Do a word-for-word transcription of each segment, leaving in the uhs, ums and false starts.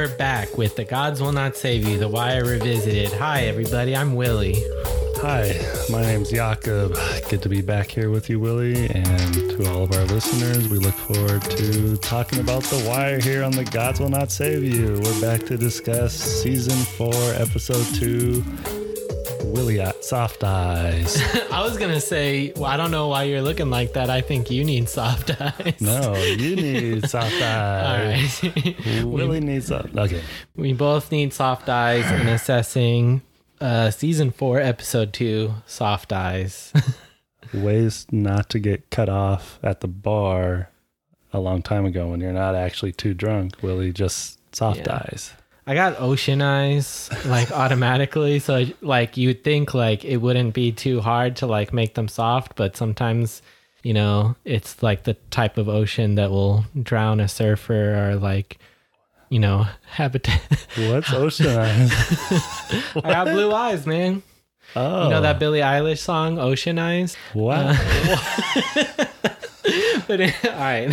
we're back with The Gods Will Not Save You, The Wire Revisited. Hi, everybody. I'm Willie. Hi, my name's Jakob. Good to be back here with you, Willie. And to all of our listeners, we look forward to talking about The Wire here on The Gods Will Not Save You. We're back to discuss Season four, Episode two, Willie Soft Eyes. I was going to say, well, I don't know why you're looking like that. I think you need soft eyes. No, you need soft eyes. All right. Willie needs soft. Okay. We both need soft eyes in assessing uh, Season four, Episode two, Soft Eyes. Ways not to get cut off at the bar a long time ago when you're not actually too drunk, Willie. Just soft Yeah. eyes. I got ocean eyes, like, automatically. So, like, you'd think, like, it wouldn't be too hard to, like, make them soft. But sometimes, you know, it's, like, the type of ocean that will drown a surfer or, like, you know, habitat. What's ocean eyes? I got blue eyes, man. Oh. You know that Billie Eilish song, Ocean Eyes? Wow. Uh, but, all right.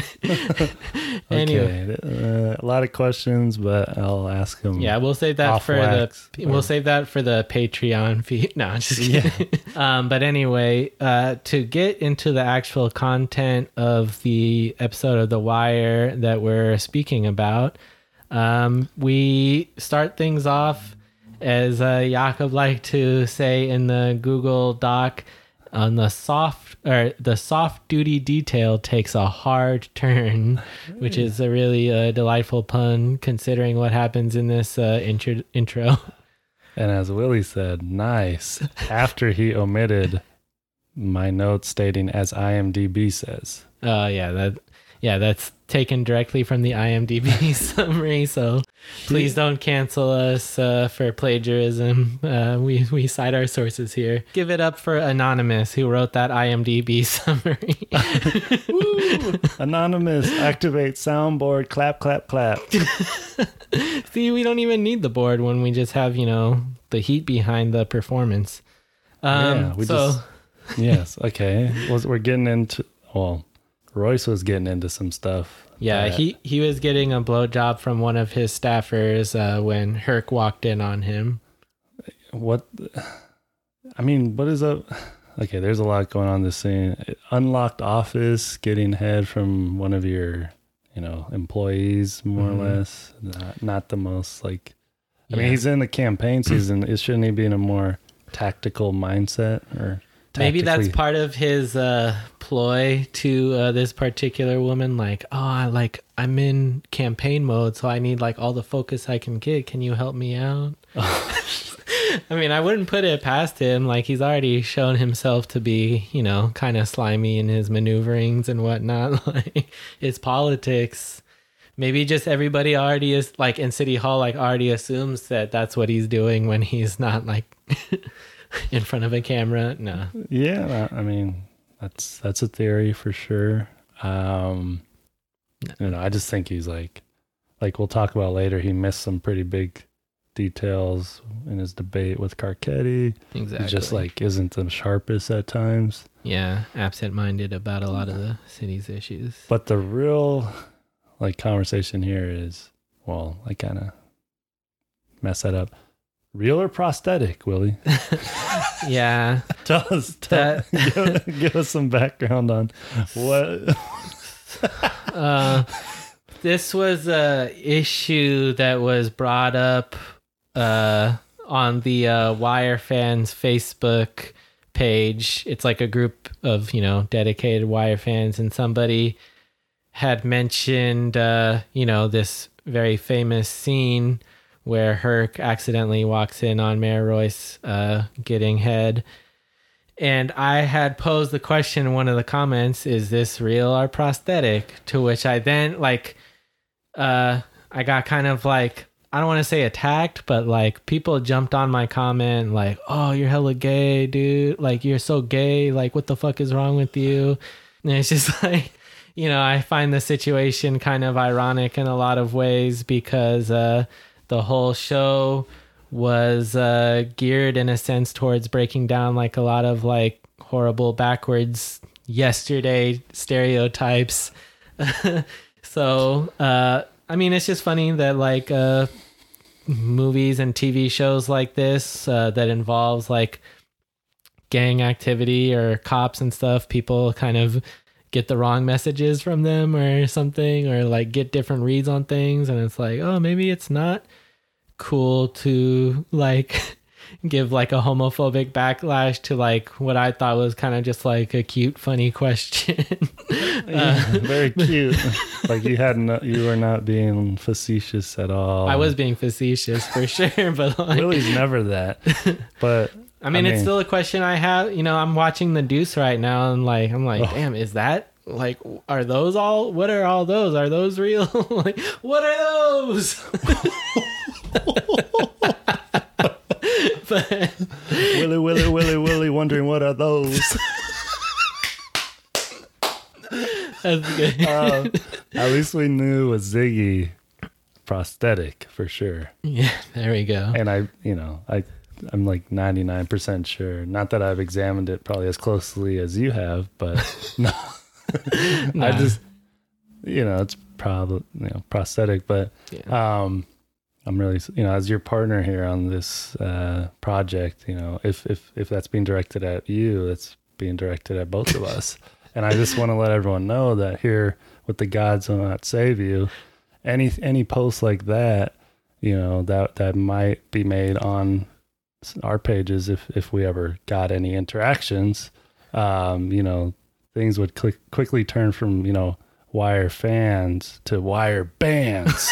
Anyway. Okay. Uh, a lot of questions, but I'll ask them. Yeah, we'll save that off for wax, the or- we'll save that for the Patreon feed. No, I'm just Yeah. kidding. um, but anyway, uh, to get into the actual content of the episode of The Wire that we're speaking about, um, we start things off as uh, Jakob liked to say in the Google Doc, on the soft or the soft duty detail takes a hard turn, which is a really uh, delightful pun considering what happens in this uh, intro. intro. And as Willie said, nice. After he omitted my note stating as IMDb says. Uh, yeah, that yeah, that's taken directly from the IMDb summary. So please don't cancel us uh, for plagiarism. Uh, we we cite our sources here. Give it up for Anonymous, who wrote that IMDb summary. Woo! Anonymous, activate soundboard, clap, clap, clap. See, we don't even need the board when we just have, you know, the heat behind the performance. Um, Yeah, we so, just- Yes, okay. Well, we're getting into, well, Royce was getting into some stuff. yeah, that- he, he was getting a blowjob from one of his staffers uh, when Herc walked in on him. What, I mean, what is up? Okay, there's a lot going on in this scene. Unlocked office, getting head from one of your, you know, employees, more Mhm. or less. Not, not the most, like, I Yeah. mean, he's in the campaign season. It shouldn't he be in a more tactical mindset or Maybe that's tactically- part of his uh, ploy to uh, this particular woman. Like, oh, I like I'm in campaign mode, so I need like all the focus I can get. Can you help me out? I mean, I wouldn't put it past him. Like, he's already shown himself to be, you know, kind of slimy in his maneuverings and whatnot. Like, it's politics. Maybe just everybody already is like in City Hall, like already assumes that that's what he's doing when he's not like in front of a camera. No. Yeah, I mean, that's that's a theory for sure. Um, you know, I just think he's like, like we'll talk about later. He missed some pretty big details in his debate with Carcetti. Exactly. He just like isn't the sharpest at times. yeah, absent-minded about a lot of the city's issues. But the real like conversation here is, well, I kind of messed that up. Real or prosthetic, Willie? Yeah. Tell us, tell, give, give us some background on what. uh, this was a issue that was brought up uh, on the uh, Wire fans Facebook page. It's like a group of, you know, dedicated Wire fans, and somebody had mentioned, uh, you know, this very famous scene where Herc accidentally walks in on Mayor Royce uh, getting head. And I had posed the question in one of the comments, is this real or prosthetic? To which I then, like, uh, I got kind of like, I don't want to say attacked, but like people jumped on my comment like, oh, you're hella gay, dude. Like, you're so gay. Like, what the fuck is wrong with you? And it's just like, you know, I find the situation kind of ironic in a lot of ways because uh, the whole show was uh, geared in a sense towards breaking down like a lot of like horrible backwards yesterday stereotypes. So, uh, I mean, it's just funny that like uh, movies and T V shows like this uh, that involves like gang activity or cops and stuff, people kind of get the wrong messages from them or something, or like get different reads on things, and it's like, oh, maybe it's not cool to like give like a homophobic backlash to like what I thought was kind of just like a cute, funny question. Yeah, uh, very cute. Like you had no, you were not being facetious at all. I was being facetious for sure, but like, Willie's never that. But I mean, I it's mean- still a question I have. You know, I'm watching The Deuce right now, and like, I'm like, Oh. damn, is that like, are those all? What are all those? Are those real? Like, what are those? But Willie, Willie, Willie, Willie, wondering what are those? that's good. Uh, at least we knew with Ziggy prosthetic for sure. Yeah, there we go. And I, you know, I, I'm like ninety-nine percent sure. Not that I've examined it probably as closely as you have, but no, Nah. I just, you know, it's probably, you know, prosthetic, but, Yeah. um, I'm really, you know, as your partner here on this uh, project, you know, if, if, if that's being directed at you, it's being directed at both of us. And I just want to let everyone know that here with the Gods Will Not Save You, any, any post like that, you know, that, that might be made on our pages if, if we ever got any interactions, um, you know, things would click, quickly turn from, you know, Wire fans to Wire bands.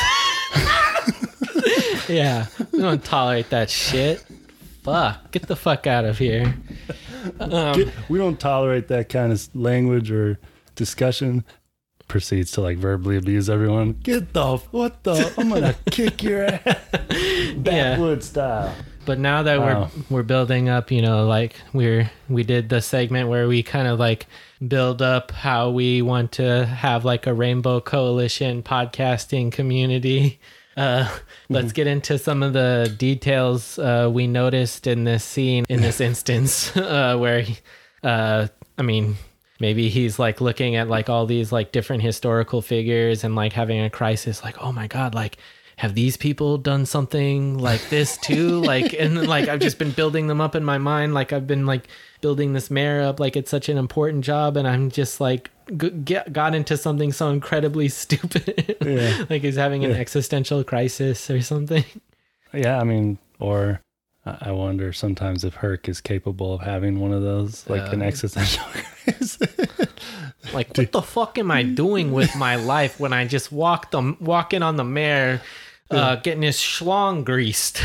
Yeah, we don't tolerate that shit. Fuck, get the fuck out of here. Um, Get- we don't tolerate that kind of language or discussion. Proceeds to like verbally abuse everyone. Get the what the? I'm gonna kick your ass. yeah. Backwood style. But now that Wow. we're we're building up, you know, like we're we did the segment where we kind of like build up how we want to have like a Rainbow Coalition podcasting community. Uh, let's get into some of the details uh, we noticed in this scene, in this instance, uh, where, he, uh, I mean, maybe he's like looking at like all these like different historical figures and like having a crisis, like, oh my God, like, have these people done something like this too? Like, and then, like, I've just been building them up in my mind. Like, I've been like building this mayor up like it's such an important job, and I'm just like g- get, got into something so incredibly stupid. Yeah. Like he's having an Yeah. existential crisis or something. Yeah, I mean, or I I wonder sometimes if Herc is capable of having one of those, like an Uh, existential crisis. Like, what the fuck am I doing with my life when I just walk the walk in on the mayor, uh, getting his schlong greased?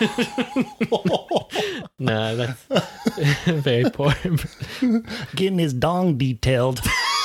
No, that's very poor. Getting his dong detailed.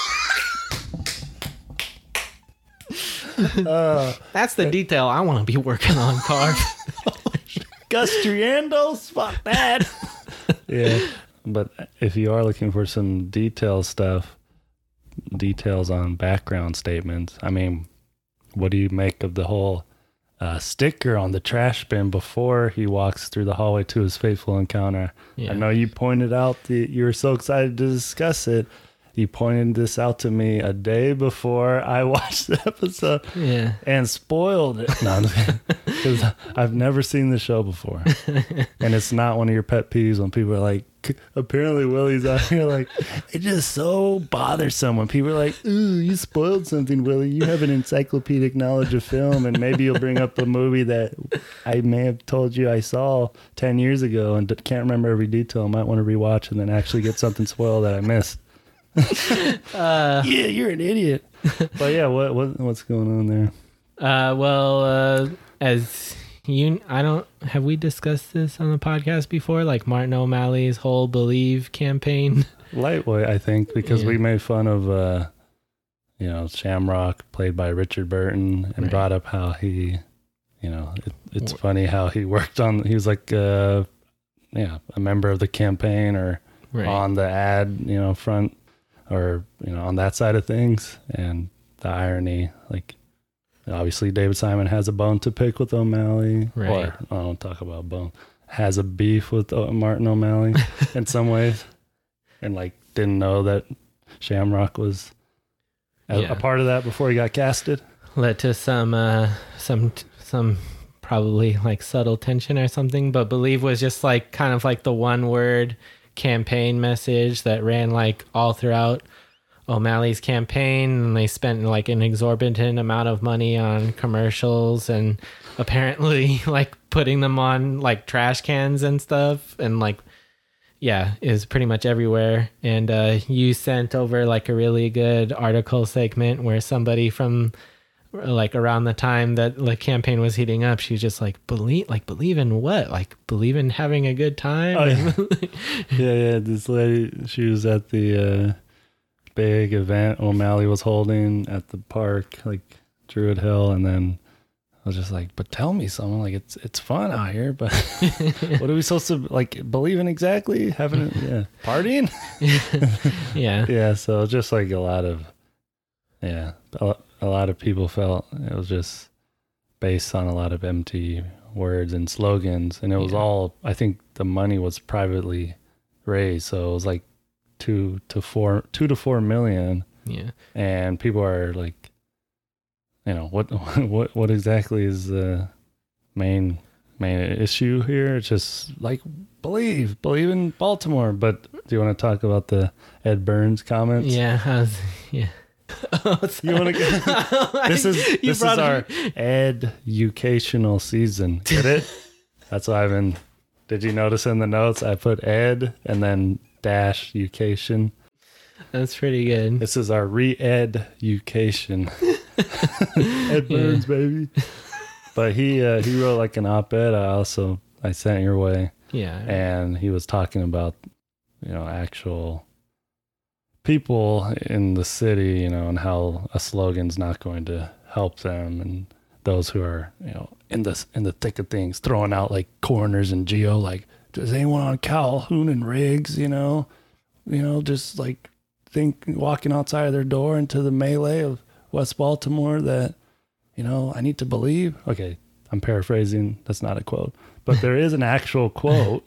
uh, That's the detail I want to be working on, Carv. Gus Triandos, fuck that. Yeah, but if you are looking for some detail stuff, details on background statements, I mean, what do you make of the whole uh, sticker on the trash bin before he walks through the hallway to his fateful encounter? Yeah. I know you pointed out that you were so excited to discuss it. You pointed this out to me a day before I watched the episode Yeah. and spoiled it. No, because I've never seen the show before, and it's not one of your pet peeves when people are like, apparently Willie's out here like, it's just so bothersome when people are like, ooh, you spoiled something, Willie. You have an encyclopedic knowledge of film, and maybe you'll bring up a movie that I may have told you I saw ten years ago and can't remember every detail. I might want to rewatch and then actually get something spoiled that I missed. Uh, Yeah, you're an idiot. But yeah, what, what what's going on there? uh, well, uh, as you, I don't, have we discussed this on the podcast before? Like Martin O'Malley's whole Believe campaign? Lightweight, I think, because Yeah. we made fun of, uh, you know, Shamrock, played by Richard Burton, and Right. brought up how he, you know, it, it's funny how he worked on, he was like, uh, yeah, a member of the campaign or Right. on the ad, you know, front or, you know, on that side of things. And the irony, like, obviously David Simon has a bone to pick with O'Malley. Right. Or, I don't talk about bone. Has a beef with o- Martin O'Malley in some ways. And, like, didn't know that Shamrock was a, Yeah. a part of that before he got casted. Led to some, uh, some, some probably like subtle tension or something, but Believe was just like kind of like the one word campaign message that ran like all throughout O'Malley's campaign, and they spent like an exorbitant amount of money on commercials and apparently like putting them on like trash cans and stuff, and like yeah, is pretty much everywhere. And uh you sent over like a really good article segment where somebody from like around the time that the campaign was heating up, she was just like, believe like believe in what? Like believe in having a good time? Oh, yeah. yeah, yeah. This lady, she was at the uh big event O'Malley was holding at the park, like Druid Hill, and then I was just like, but tell me something, like it's it's fun out here, but what are we supposed to like believe in exactly? Having it, yeah, partying? yeah. Yeah, so just like a lot of yeah, a, a lot of people felt it was just based on a lot of empty words and slogans, and it was yeah. all, I think the money was privately raised, so it was like two to four two to four million. Yeah. And people are like, you know, what what what exactly is the main main issue here? It's just like believe believe in Baltimore. But do you want to talk about the Ed Burns comments? Yeah. I was, yeah. Oh, you want to go? This is this is our educational season. Get it? That's why I've been. Did you notice in the notes I put ed and then dash education? That's pretty good. This is our re-education. Ed Burns, yeah. baby. But he uh, he wrote like an op-ed. I also I sent your way. Yeah. And he was talking about, you know, actual people in the city, you know, and how a slogan's not going to help them, and those who are, you know, in the in the thick of things, throwing out like coroners and geo, like, does anyone on Calhoun and Riggs, you know, you know, just like think walking outside of their door into the melee of West Baltimore that, you know, I need to believe. Okay, I'm paraphrasing. That's not a quote, but there is an actual quote.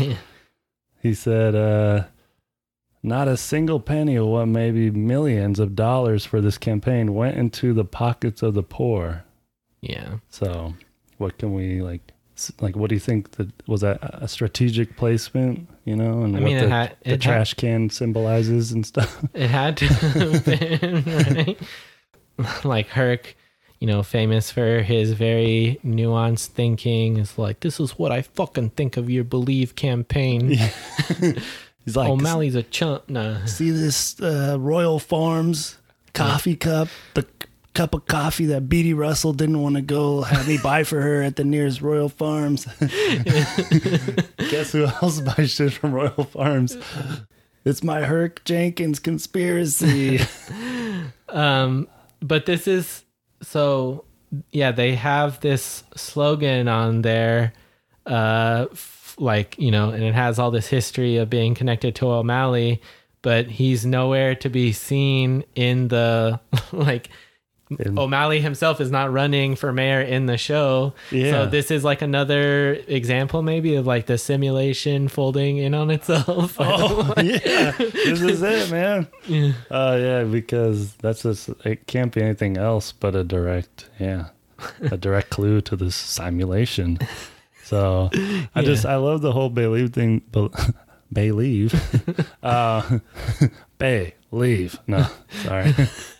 He said, uh, not a single penny of what may be millions of dollars for this campaign went into the pockets of the poor. Yeah. So what can we like, like, what do you think that was that a strategic placement, you know, and I what mean, the, it had, the it trash had, can symbolizes and stuff? It had to have been, right? Like Herc, you know, famous for his very nuanced thinking, is like, this is what I fucking think of your Believe campaign. Yeah. He's like, O'Malley's a chump. No. See this uh, Royal Farms coffee cup, the cup of coffee that Beatty Russell didn't want to go have me buy for her at the nearest Royal Farms. Guess who else buys shit from Royal Farms? It's my Herc Jenkins conspiracy. um, but this is so. Yeah, they have this slogan on there, uh, f- like, you know, and it has all this history of being connected to O'Malley, but he's nowhere to be seen in the like. In, O'Malley himself is not running for mayor in the show. Yeah. So this is like another example maybe of like the simulation folding in on itself. Oh, yeah. This is it, man. Yeah. Oh, uh, yeah, because that's just, it can't be anything else but a direct, yeah, a direct clue to this simulation. So I yeah. just, I love the whole Believe thing. Be, Believe. uh, Believe. No, sorry.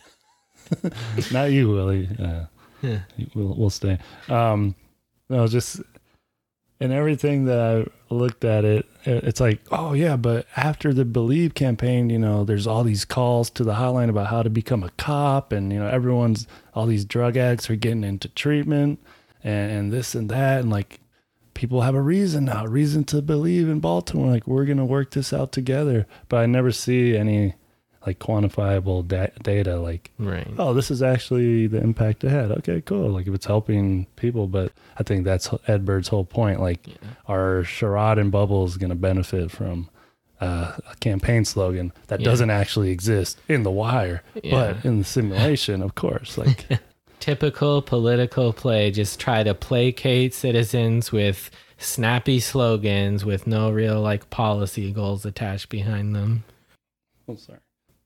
Not you, Willie. Uh, yeah. We'll we'll stay. Um, no, just in everything that I looked at it, it's like, oh yeah, but after the Believe campaign, you know, there's all these calls to the hotline about how to become a cop, and you know, everyone's all these drug addicts are getting into treatment, and, and this and that, and like people have a reason now, a reason to believe in Baltimore. Like, we're gonna work this out together. But I never see any like quantifiable da- data like, right, oh, this is actually the impact it had. Okay, cool. Like if it's helping people, but I think that's Ed Bird's whole point. Like, yeah. Our charade and bubbles going to benefit from uh, a campaign slogan that yeah. doesn't actually exist in the wire, yeah. but in the simulation, of course. Like typical political play, just try to placate citizens with snappy slogans with no real like policy goals attached behind them. Oh, sorry.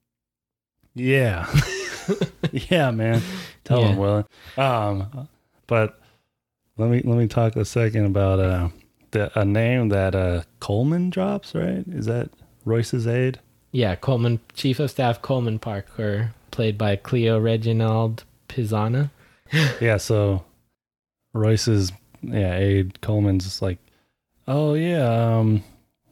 Yeah. Yeah, man. Tell yeah. him, Will. Um, but let me let me talk a second about uh, the a name that uh, Coleman drops. Right? Is that Royce's aide? Yeah, Coleman, Chief of Staff Coleman Parker, played by Cleo Reginald Pisana. Yeah. So Royce's yeah aide Coleman's just like, oh yeah, um,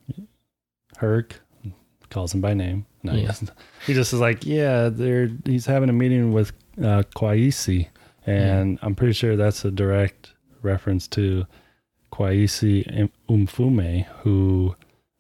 Herc calls him by name. No, Yeah. he doesn't. He just is like, yeah, they're he's having a meeting with uh, Kwesi, and I'm pretty sure that's a direct reference to Kwesi Mfume, who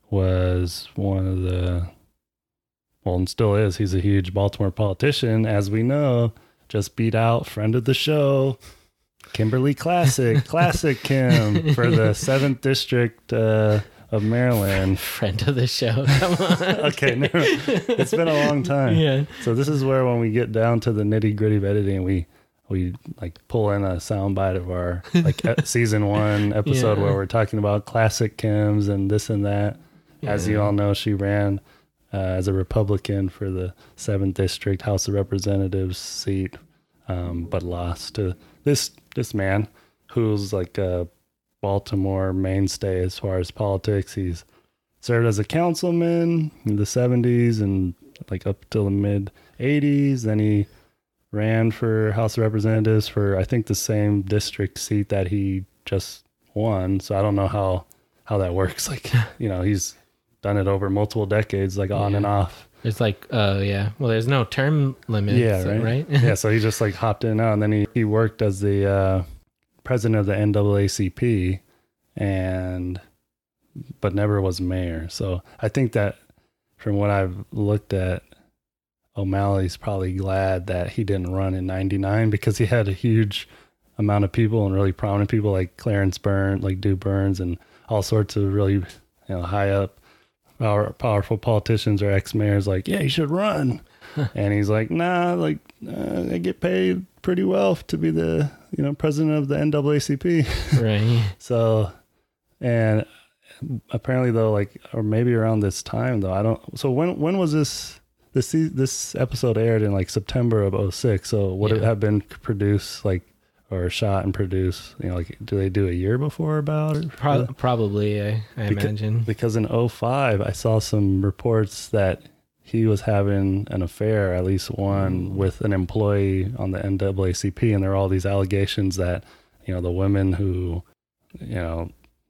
was one of the, well, and still is. He's a huge Baltimore politician, as we know. Just beat out friend of the show, Kimberly Classic, Classic Kim, for the seventh district uh, of Maryland. Friend of the show. Come on. Okay, no, it's been a long time. Yeah. So this is where when we get down to the nitty gritty of editing, we we like pull in a soundbite of our like e- season one episode Yeah. where we're talking about Classic Kims and this and that. As you Yeah. all know, she ran uh, as a Republican for the seventh district House of Representatives seat, um, but lost to this this man who's like a Baltimore mainstay as far as politics. He's served as a councilman in the seventies and like up till the mid eighties. Then he ran for House of Representatives for I think the same district seat that he just won. So I don't know how how that works. Like, you know, he's done it over multiple decades, like on Yeah. and off. It's like, oh, yeah. Well, there's no term limit. Yeah, so- right. right? Yeah, so he just like hopped in and out, and then he, he worked as the uh, president of the N double A C P, and but never was mayor. So I think that from what I've looked at, O'Malley's probably glad that he didn't run in ninety-nine because he had a huge amount of people and really prominent people like Clarence Burns, like Dew Burns, and all sorts of really, you know, high up power, powerful politicians or ex-mayors like, yeah, you should run. And he's like, nah, like uh, I get paid pretty well to be the, you know, president of the N double A C P. Right. So, and apparently though, like, or maybe around this time though, I don't, so when, when was this, this, se- this episode aired in like September of oh six. So would it Yeah. have been produced like, or shot and produced, you know, like, do they do a year before about it? Pro- probably, I, I Beca- imagine. Because in oh five, I saw some reports that he was having an affair, at least one, with an employee on the N double A C P. And there are all these allegations that, you know, the women who, you know,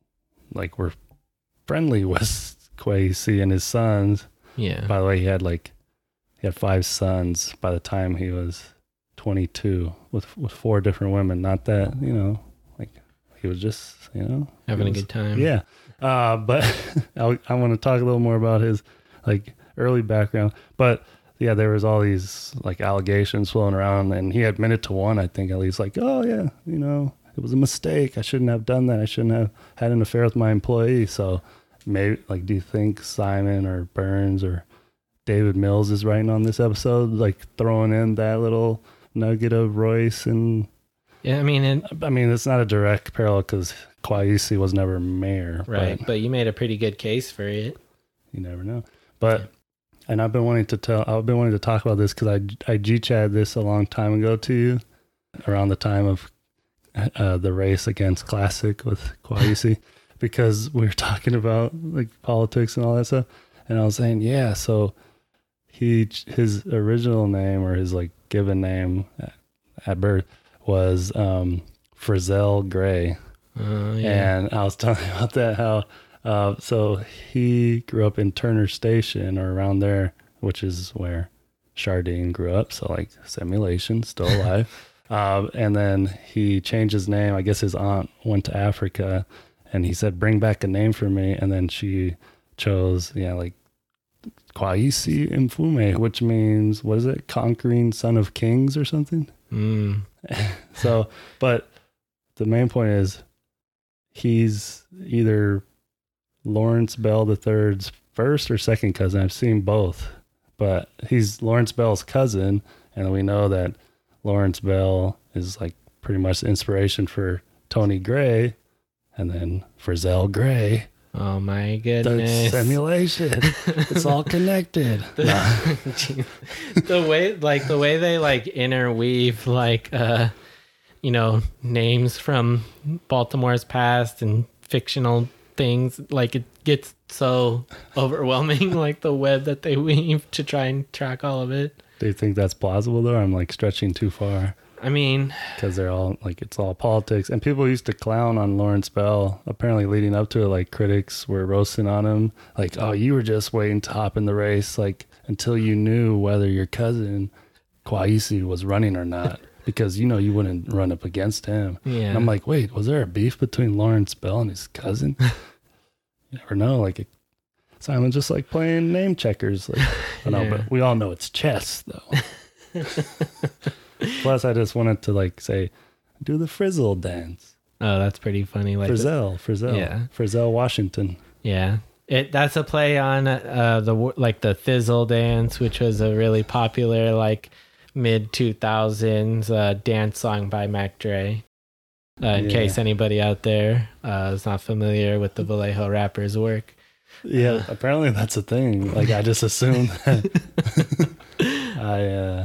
like were friendly with Kwesi and his sons. Yeah. By the way, he had like, he had five sons by the time he was twenty-two with, with four different women. Not that, you know, like he was just, you know, Having he a was- good time. yeah. Uh, but I, I want to talk a little more about his like early background. But yeah, there was all these like allegations floating around, and he admitted to one, I think at least, like, oh yeah, you know, it was a mistake. I shouldn't have done that. I shouldn't have had an affair with my employee. So maybe, like, do you think Simon or Burns or David Mills is writing on this episode, like throwing in that little nugget of Royce? And Yeah, I mean, and, I mean, it's not a direct parallel because Kwesi was never mayor, right. but But you made a pretty good case for it. you never know. But and I've been wanting to tell, I've been wanting to talk about this because I I G-chatted this a long time ago to you, around the time of uh, the race against Classic with Kwesi, because we were talking about like politics and all that stuff, and I was saying, yeah, so he his original name, or his like given name at, at birth, was um, Frizzell Gray. Oh, yeah. And I was telling you about that, how uh, so he grew up in Turner Station or around there, which is where Chardine grew up. So like simulation, still alive. uh, and then he changed his name. I guess his aunt went to Africa, and he said, "Bring back a name for me." And then she chose, yeah, like Kwesi Mfume, which means, what is it? Conquering Son of Kings or something. Mm. So, but the main point is, he's either Lawrence Bell the third's first or second cousin. I've seen both, but he's Lawrence Bell's cousin, and we know that Lawrence Bell is like pretty much the inspiration for Tony Gray, and then Frizzell Gray. Oh, my The goodness. simulation. It's all connected. the way like the way they like interweave like uh you know, names from Baltimore's past and fictional things. Like, it gets so overwhelming, like the web that they weave to try and track all of it. Do you think that's plausible though? I'm like stretching too far. I mean, because they're all like, it's all politics, and people used to clown on Lawrence Bell. Apparently, leading up to it, like critics were roasting on him, like, "Oh, you were just waiting to hop in the race, like until you knew whether your cousin Kwesi was running or not, because you know you wouldn't run up against him." Yeah. And I'm like, wait, was there a beef between Lawrence Bell and his cousin? You never know. Like, it, Simon's just like playing name checkers. Like, I know, Yeah. but we all know it's chess, though. Plus, I just wanted to like say, do the Frizzle dance. Oh, that's pretty funny. Like, Frizzell, Frizzell, Yeah. Frizzell, Washington. yeah, it that's a play on uh the wo- like the Thizzle dance, which was a really popular like mid two thousands uh, dance song by Mac Dre. Uh, in Yeah. case anybody out there uh, is not familiar with the Vallejo rapper's work. Yeah, apparently that's a thing. Like, I just assumed that. I uh,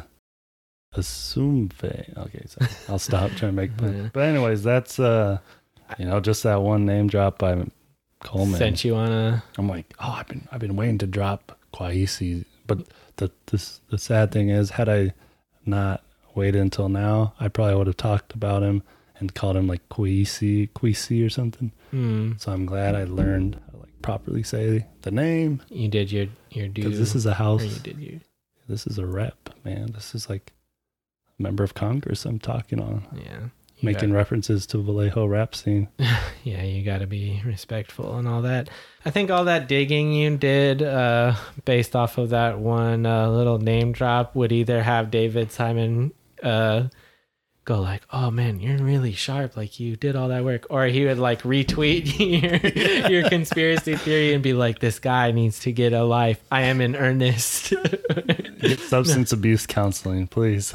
assume. Okay, so I'll stop trying to make plans. Yeah. But anyways, that's uh, you know, just that one name drop by Coleman. Sent you on a I'm like, oh, I've been I've been waiting to drop Kwesi, but the this the sad thing is, had I not waited until now, I probably would have talked about him and called him like Kwesi, Kwesi or something. hmm, So I'm glad I learned how to like properly say the name, you did your your due. because this is a or house. you did your This is a rep, man. This is like a member of Congress I'm talking on, yeah. You making references to Vallejo rap scene. Yeah, you got to be respectful and all that. I think all that digging you did uh, based off of that one uh, little name drop would either have David Simon uh, go like, oh man, you're really sharp. Like, you did all that work. Or he would like retweet your, your conspiracy theory and be like, this guy needs to get a life. I am in earnest. Get substance abuse counseling, please.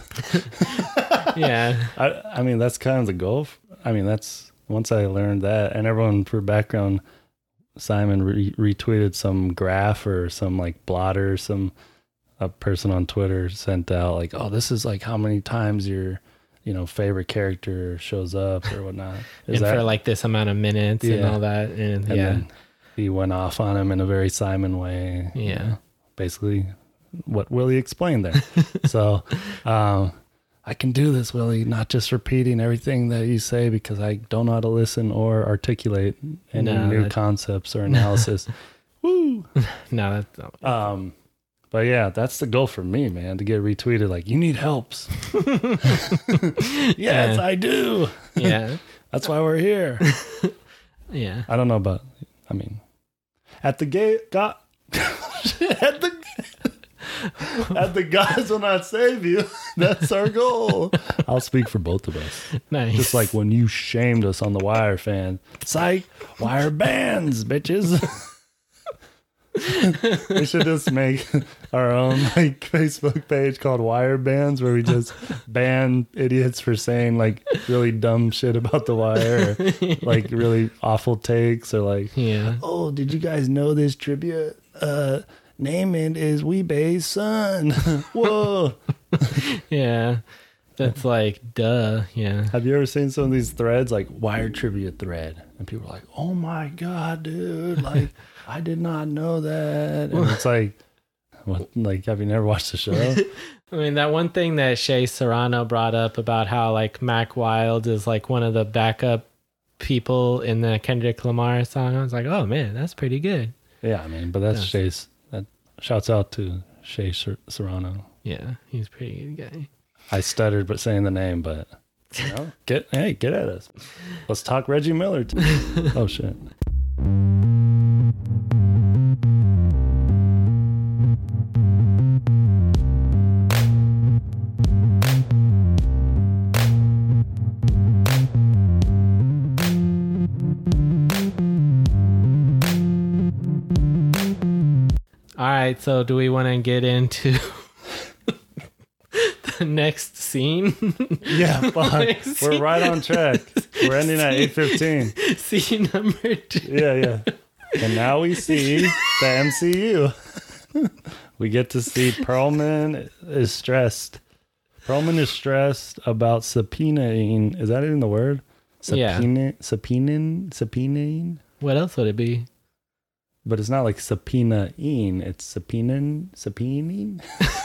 Yeah. I, I mean, that's kind of the goal. I mean, that's once I learned that, and everyone for background, Simon re- retweeted some graph or some like blotter, some a person on Twitter sent out like, oh, this is like how many times your, you know, favorite character shows up or whatnot. Is and that, for like this amount of minutes and Yeah. all that. And, and yeah. then he went off on him in a very Simon way. you Yeah. know, basically what Willie explained there. So, um, I can do this, Willie, not just repeating everything that you say because I don't know how to listen or articulate any No, new that- concepts or analysis. Woo! No, that's not. Um, but yeah, that's the goal for me, man, to get retweeted like, you need helps. Yes, Yeah. I do. Yeah. That's why we're here. Yeah. I don't know about, I mean, at the gate, God, at the At the gods will not save you. That's our goal. I'll speak for both of us. Nice. Just like when you shamed us on the Wire fan. Psych, Wire bands, bitches. We should just make our own like Facebook page called Wire Bands, where we just ban idiots for saying like really dumb shit about the Wire, or, like really awful takes, or like, Yeah. oh, did you guys know this trivia? Uh, Naaman is Weebay's son. Whoa. Yeah. That's like, duh. Yeah. Have you ever seen some of these threads, like Wire trivia thread? And people are like, oh my God, dude. Like, I did not know that. And it's like, what, like, have you never watched the show? I mean, that one thing that Shay Serrano brought up about how like Mac Wild is like one of the backup people in the Kendrick Lamar song. I was like, oh man, that's pretty good. Yeah, I mean, but that's Yes. Shay's. That shouts out to Shay Ser- Serrano. Yeah, he's a pretty good guy. I stuttered, but saying the name, but you know, get hey, get at us. Let's talk Reggie Miller. Too. Oh shit. All right, so do we want to get into the next scene? Yeah, fuck. Next We're scene. right on track. We're ending at eight fifteen. Scene number two. Yeah, yeah. And now we see the M C U. We get to see Perlman is stressed. Roman is stressed about subpoenaing. Is that even the word? Subpoena, Yeah. Subpoenaing? Subpoenaing? What else would it be? But it's not like subpoenaing. It's subpoenaing? Subpoenaing?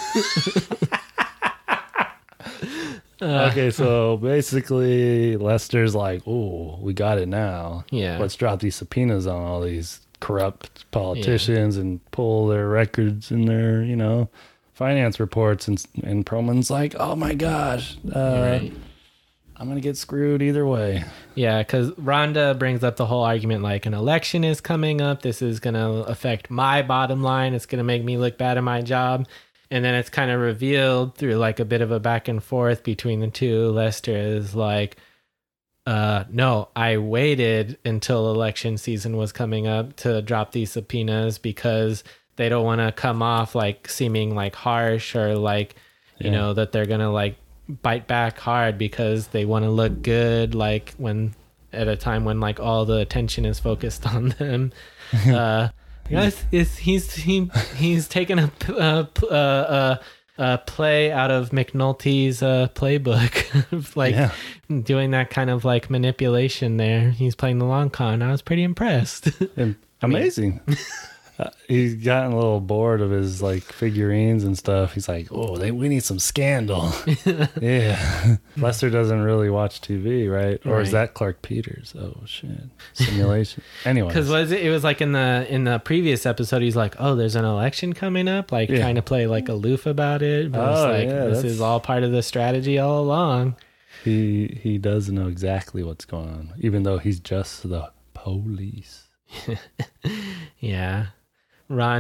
Uh, Okay, so basically Lester's like, oh, we got it now. Yeah. Let's drop these subpoenas on all these corrupt politicians and pull their records and their, you know, finance reports. And and Perlman's like, oh my gosh, uh, right. I'm going to get screwed either way. Yeah, because Rhonda brings up the whole argument like an election is coming up. This is going to affect my bottom line. It's going to make me look bad at my job. And then it's kind of revealed through like a bit of a back and forth between the two. Lester is like, uh, no, I waited until election season was coming up to drop these subpoenas because they don't want to come off like seeming like harsh or like, you Yeah. know, that they're going to like bite back hard because they want to look good. Like when at a time when like all the attention is focused on them. Uh, Yes, it's, he's he, he's taken a, a, a, a play out of McNulty's uh, playbook, like Yeah. doing that kind of like manipulation there. He's playing the long con. I was pretty impressed. And amazing. uh, he's gotten a little bored of his like figurines and stuff. He's like, oh, they, we need some scandal. Yeah. Lester doesn't really watch T V, right? Or is Right. that Clark Peters? Oh shit. Simulation. Anyway. Because was it, it was like in the in the previous episode, he's like, "Oh, there's an election coming up," like Yeah. trying to play like aloof about it. But it's Oh, like yeah, this that's- is all part of the strategy all along. He he does know exactly what's going on, even though he's just the police. Yeah, Ron.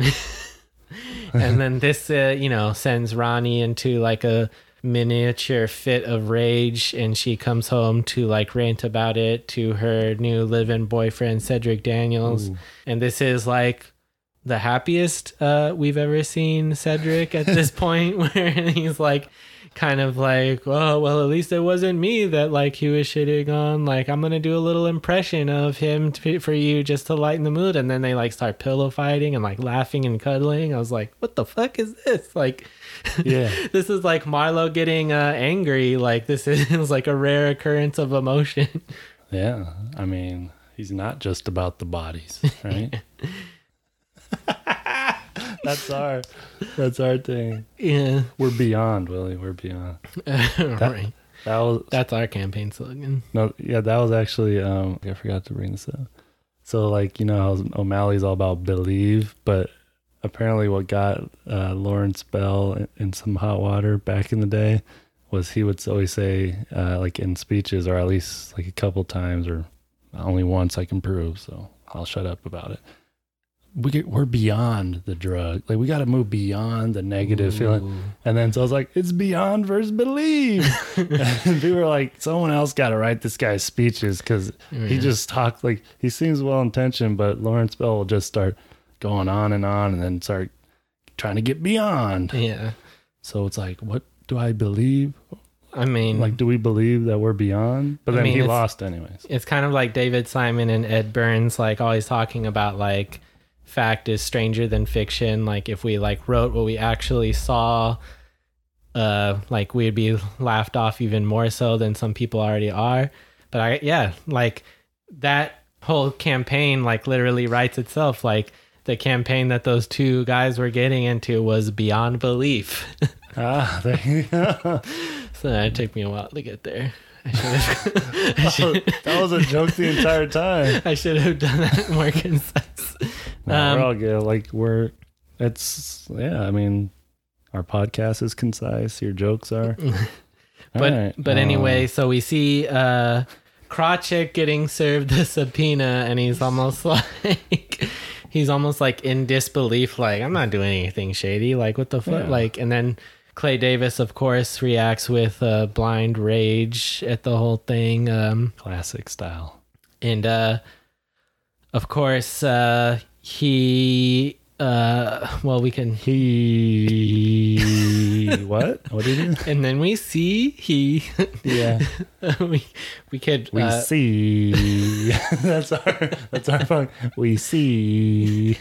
And then this, uh, you know, sends Ronnie into like a miniature fit of rage, and she comes home to like rant about it to her new live-in boyfriend Cedric Daniels. Ooh. And this is like the happiest uh, we've ever seen Cedric at this point, where he's like kind of like, oh, well, at least it wasn't me that like he was shitting on. Like, I'm gonna do a little impression of him to, for you just to lighten the mood. And then they like start pillow fighting and like laughing and cuddling. I was like, what the fuck is this? Like, Yeah. this is like Marlo getting uh, angry. Like, this is like a rare occurrence of emotion. Yeah. I mean, he's not just about the bodies, right? That's our that's our thing. Yeah. We're beyond, Willie. We're beyond. Right. That was That's our campaign slogan. no, yeah. That was actually. Um, I forgot to bring this up. So, like, you know how O'Malley's all about believe, but apparently, what got uh, Lawrence Bell in, in some hot water back in the day was he would always say, uh, like in speeches, or at least like a couple times, or only once I can prove. So I'll shut up about it. We get, we're beyond the drug. Like, we got to move beyond the negative feeling. And then so I was like, it's beyond versus believe. And people were like, someone else got to write this guy's speeches because he Yeah. just talked like, he seems well intentioned, but Lawrence Bell will just start going on and on and then start trying to get beyond. Yeah. So it's like, what do I believe? I mean, Like, do we believe that we're beyond? But I then mean, he it's- lost anyways. it's kind of like David Simon and Ed Burns, like always talking about like fact is stranger than fiction. Like if we like wrote what we actually saw, uh, like we'd be laughed off even more so than some people already are. But I, yeah, like that whole campaign, like literally writes itself. Like the campaign that those two guys were getting into was beyond belief. Ah, there you go. So it took me a while to get there. I should have. I should, That was a joke the entire time. I should have done that more concise. No, Um, we're all good. Like, we're, it's, yeah, I mean, our podcast is concise. Your jokes are. But All right. but Uh, anyway, so we see uh Krawcheck getting served the subpoena, and he's almost like he's almost like in disbelief, like I'm not doing anything shady, like what the fuck, Yeah. like. And then Clay Davis, of course, reacts with uh, blind rage at the whole thing, um, classic style. and uh, of course uh, he Uh, well, we can. He what? What did you? And then we see he. Yeah. we we could. We uh, see. that's our. That's our fun. We see.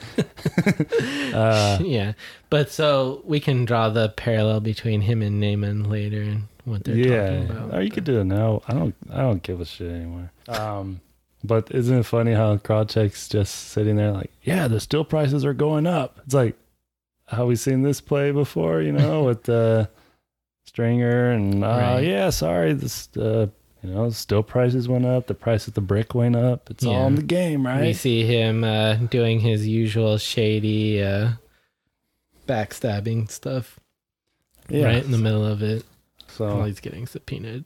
uh, yeah, but so we can draw the parallel between him and Naaman later and what they're yeah. talking about. Or you could do it now. I don't. I don't give a shit anymore. Um. But isn't it funny how Krawcheck's just sitting there like, yeah, the steel prices are going up. It's like, how we seen this play before, you know, with uh, Stringer and, uh, Right. yeah, sorry, this, uh, you know, steel prices went up. The price of the brick went up. It's Yeah. all in the game, right? We see him uh, doing his usual shady uh, backstabbing stuff Yeah. right in the middle of it while So he's getting subpoenaed.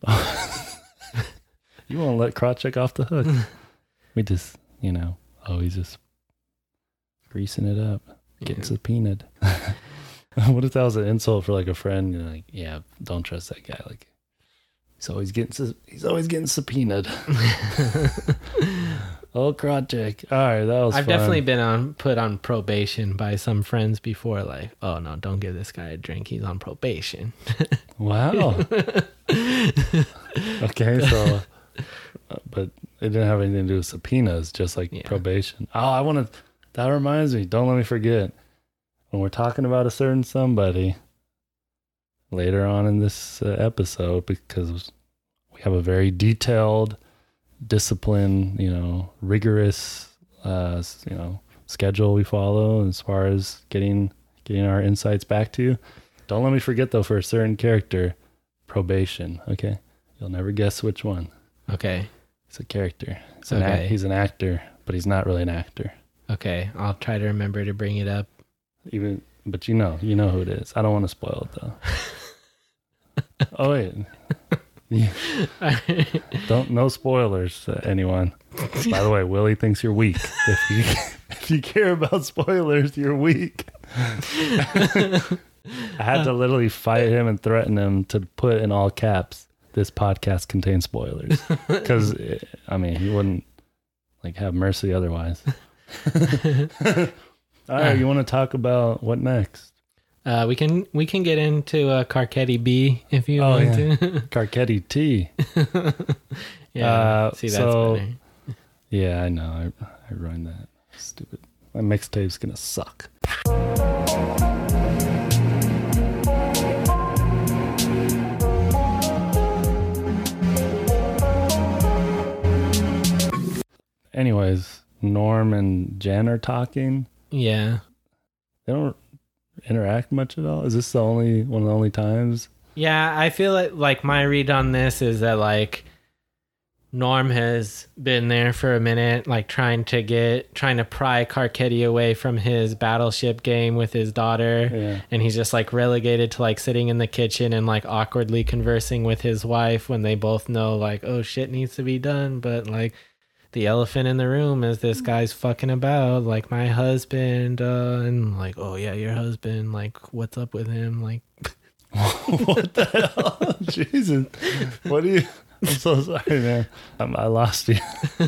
you won't let Krawcheck off the hook. We just, you know, oh, he's just greasing it up. Getting Yeah. subpoenaed. What if that was an insult for like a friend? You're like, yeah, don't trust that guy. Like, he's always getting su- he's always getting subpoenaed. Oh, Krawcheck. All right, that was. I've fun. definitely been on put on probation by some friends before. Like, oh no, don't give this guy a drink. He's on probation. Wow. Okay, so, uh, but it didn't have anything to do with subpoenas, just like Yeah. probation. Oh, I want to. That reminds me. Don't let me forget. When we're talking about a certain somebody later on in this uh, episode, because we have a very detailed, disciplined, you know, rigorous, uh, s- you know, schedule we follow as far as getting getting our insights back to you. Don't let me forget though, for a certain character, probation. Okay, you'll never guess which one. Okay. He's a character. He's an, Okay. act, he's an actor, but he's not really an actor. Okay. I'll try to remember to bring it up. Even, but you know, you know who it is. I don't want to spoil it though. Oh wait, Yeah. Don't no spoilers, uh, anyone. By the way, Willie thinks you're weak. If you if you care about spoilers, you're weak. I had to literally fight him and threaten him to put in all caps, "This podcast contains spoilers," because I mean he wouldn't like have mercy otherwise. All right, you want to talk about what next? Uh, we can we can get into uh, Carcetti B if you Oh, want yeah. to. Carcetti T. Yeah, Uh, see that's so- better. Yeah, I know. I, I ruined that. Stupid. My mixtape's gonna suck. Anyways, Norm and Jen are talking. Yeah, They don't interact much at all. Is this the only one of the only times? yeah. I feel like like my read on this is that like Norm has been there for a minute, like trying to get trying to pry Carcetti away from his battleship game with his daughter. Yeah. And he's just like relegated to like sitting in the kitchen and like awkwardly conversing with his wife when they both know like, oh shit needs to be done. But like the elephant in the room is this guy's fucking about like my husband, uh, and like, oh yeah, your husband, like what's up with him? Like, What the hell? Jesus. What do you... I'm so sorry, man. Um, I lost you.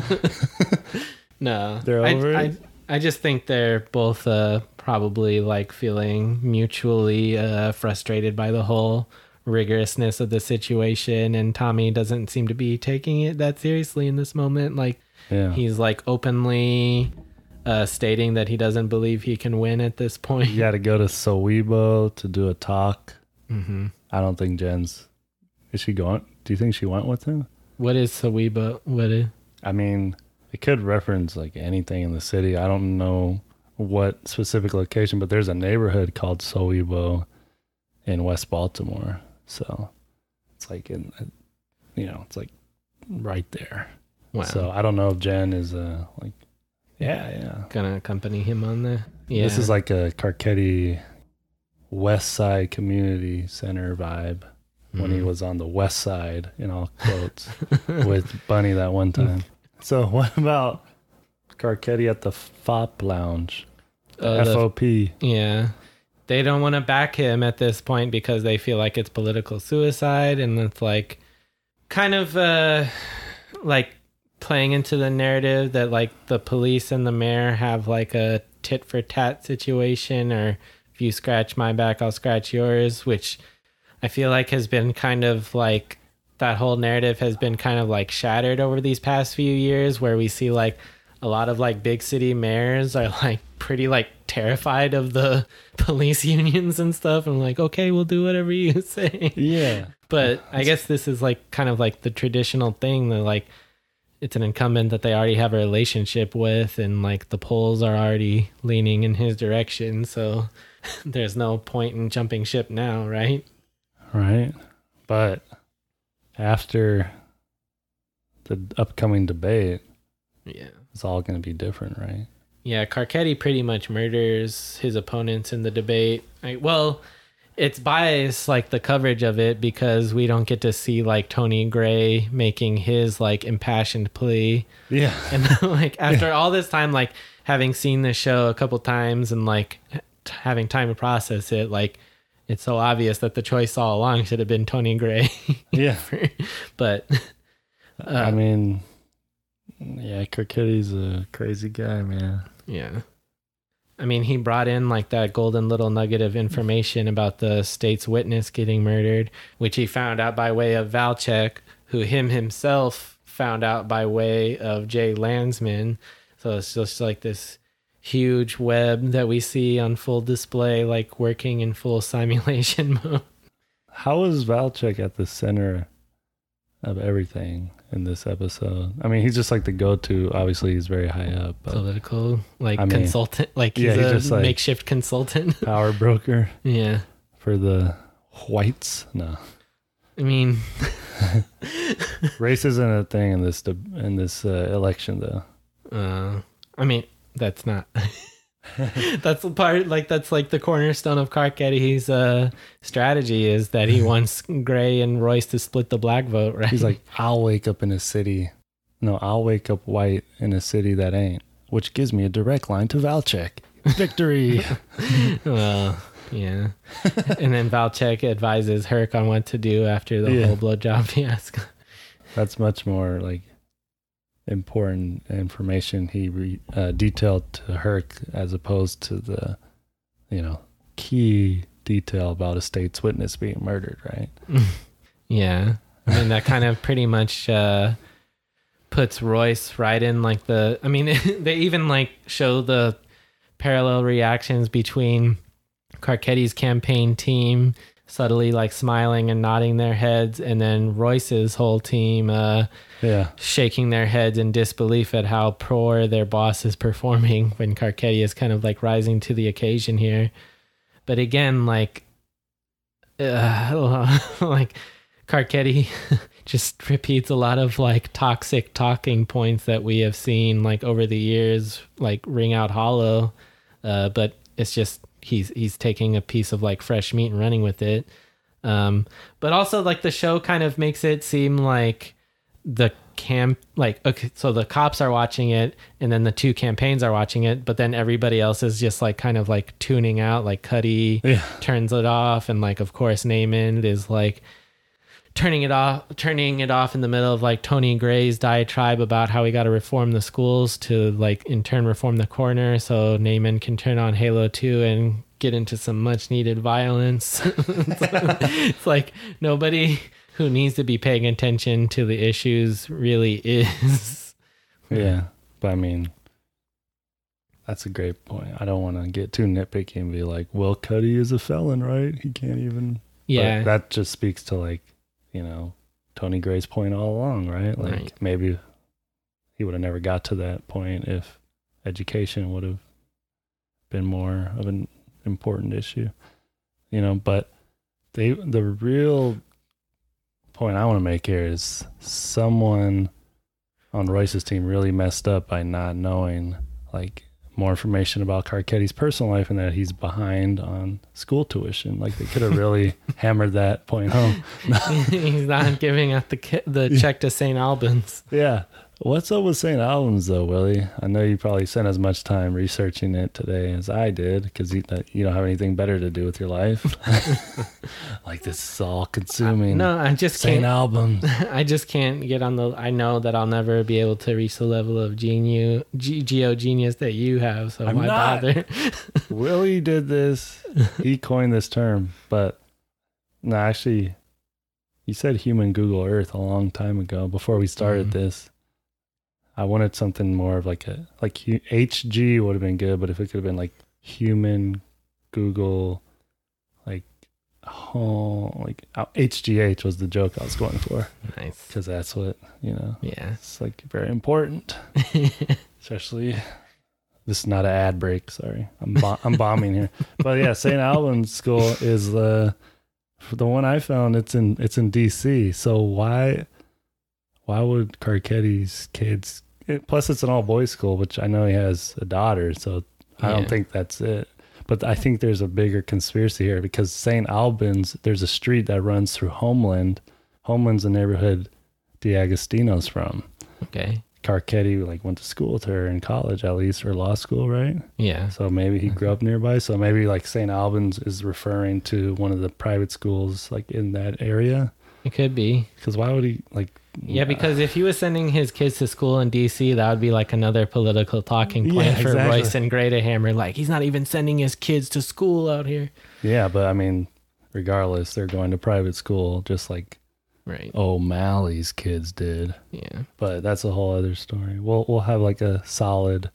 no, They're I, over I, it? I just think they're both uh, probably like feeling mutually uh, frustrated by the whole rigorousness of the situation, and Tommy doesn't seem to be taking it that seriously in this moment. Like Yeah. he's like openly uh, stating that he doesn't believe he can win at this point. You got to go to Soweto to do a talk. Mm-hmm. I don't think Jen's... Is she going? Do you think she went with him? What is Saweba? What is? I mean, it could reference like anything in the city. I don't know what specific location, but there's a neighborhood called Soweto in West Baltimore. So it's like in, you know, it's like right there. Wow. So I don't know if Jen is uh like, yeah, yeah. Gonna accompany him on the. Yeah. This is like a Carcetti West Side Community Center vibe when he Mhm. was on the West Side in all quotes with Bunny that one time. So what about Carcetti at the F O P Lounge? The Uh, the- F O P. Yeah. They don't want to back him at this point because they feel like it's political suicide, and it's like kind of uh like playing into the narrative that like the police and the mayor have like a tit for tat situation, or if you scratch my back, I'll scratch yours, which I feel like has been kind of like, that whole narrative has been kind of like shattered over these past few years, where we see like a lot of like big city mayors are like pretty like terrified of the police unions and stuff, and like, okay, we'll do whatever you say. Yeah. But I guess this is like kind of like the traditional thing that like it's an incumbent that they already have a relationship with, and like the polls are already leaning in his direction, so there's no point in jumping ship now, right? Right. But after the upcoming debate, yeah, it's all going to be different, right? Yeah, Carcetti pretty much murders his opponents in the debate. I, well, it's biased, like the coverage of it, because we don't get to see like Tony Gray making his like impassioned plea. Yeah. And like after yeah. all this time, like having seen this show a couple times and like t- having time to process it, like it's so obvious that the choice all along should have been Tony Gray. Yeah. But uh, I mean, yeah, Carcetti's a crazy guy, man. Yeah. I mean, he brought in like that golden little nugget of information about the state's witness getting murdered, which he found out by way of Valchek, who him himself found out by way of Jay Landsman. So it's just like this huge web that we see on full display, like working in full simulation mode. How is Valchek at the center of everything in this episode? I mean, he's just like the go-to. Obviously, he's very high up. But political, like I mean, consultant, like he's yeah, he's a just like makeshift consultant, power broker. Yeah, for the whites. No, I mean, race isn't a thing in this in this uh, election, though. Uh, I mean, that's not. That's the part, like that's like the cornerstone of Carcetti's uh, strategy, is that he wants Gray and Royce to split the black vote, right? He's like, I'll wake up in a city. No, I'll wake up white in a city that ain't, which gives me a direct line to Valchek. Victory. Well, yeah. And then Valchek advises Herc on what to do after the yeah. whole blowjob fiasco. That's much more like important information he re, uh, detailed to Herc, as opposed to the, you know, key detail about a state's witness being murdered, right? Yeah. I mean, that kind of pretty much uh, puts Royce right in like the, I mean, they even like show the parallel reactions between Carcetti's campaign team subtly like smiling and nodding their heads, and then Royce's whole team uh yeah shaking their heads in disbelief at how poor their boss is performing, when Carcetti is kind of like rising to the occasion here. But again, like uh, like Carcetti just repeats a lot of like toxic talking points that we have seen like over the years like ring out hollow, uh but it's just he's he's taking a piece of like fresh meat and running with it. Um, but also like the show kind of makes it seem like the camp, like, okay, so the cops are watching it and then the two campaigns are watching it, but then everybody else is just like kind of like tuning out, like Cuddy yeah. turns it off. And like, of course, Naaman is like turning it off, turning it off in the middle of like Tony Gray's diatribe about how we got to reform the schools to like in turn reform the coroner, so Naaman can turn on Halo two and get into some much needed violence. It's like nobody who needs to be paying attention to the issues really is. Yeah, but I mean, that's a great point. I don't want to get too nitpicky and be like, well, Cuddy is a felon, right? He can't even. Yeah. But that just speaks to like, you know, Tony Gray's point all along, right? Like right. maybe he would have never got to that point if education would have been more of an important issue, you know. But they, the real point I want to make here is someone on Royce's team really messed up by not knowing like more information about Carcetti's personal life and that he's behind on school tuition. Like they could have really hammered that point home. He's not giving out the ki- the check to Saint Albans. Yeah. What's up with Saint Albans, though, Willie? I know you probably spent as much time researching it today as I did, because you, you don't have anything better to do with your life. Like, this is all consuming. No, I just Saint can't. Albans. I just can't get on the. I know that I'll never be able to reach the level of genu, G, geo genius that you have. So I'm why not. bother? Willie did this. He coined this term, but no, actually, he said human Google Earth a long time ago before we started mm-hmm. this. I wanted something more of like a like H G would have been good, but if it could have been like human Google, like oh, like H G H was the joke I was going for. Nice, because that's what you know. Yeah, it's like very important, especially. This is not an ad break. Sorry, I'm bo- I'm bombing here, but yeah, Saint Albans School is the the one I found. It's in it's in D C. So why why would Carcetti's kids? It, plus, it's an all boys school, which I know he has a daughter, so I yeah. don't think that's it. But I think there's a bigger conspiracy here because Saint Albans, there's a street that runs through Homeland. Homeland's the neighborhood DeAgostino's from. Okay. Carcetti like went to school with her in college at least, or law school, right? Yeah. So maybe he grew up nearby. So maybe like Saint Albans is referring to one of the private schools like in that area. It could be. Because why would he like? Yeah, because if he was sending his kids to school in D C, that would be like another political talking point yeah, for exactly. Royce and Gray to hammer. Like, he's not even sending his kids to school out here. Yeah, but I mean, regardless, they're going to private school just like right. O'Malley's kids did. Yeah. But that's a whole other story. We'll we'll have like a solid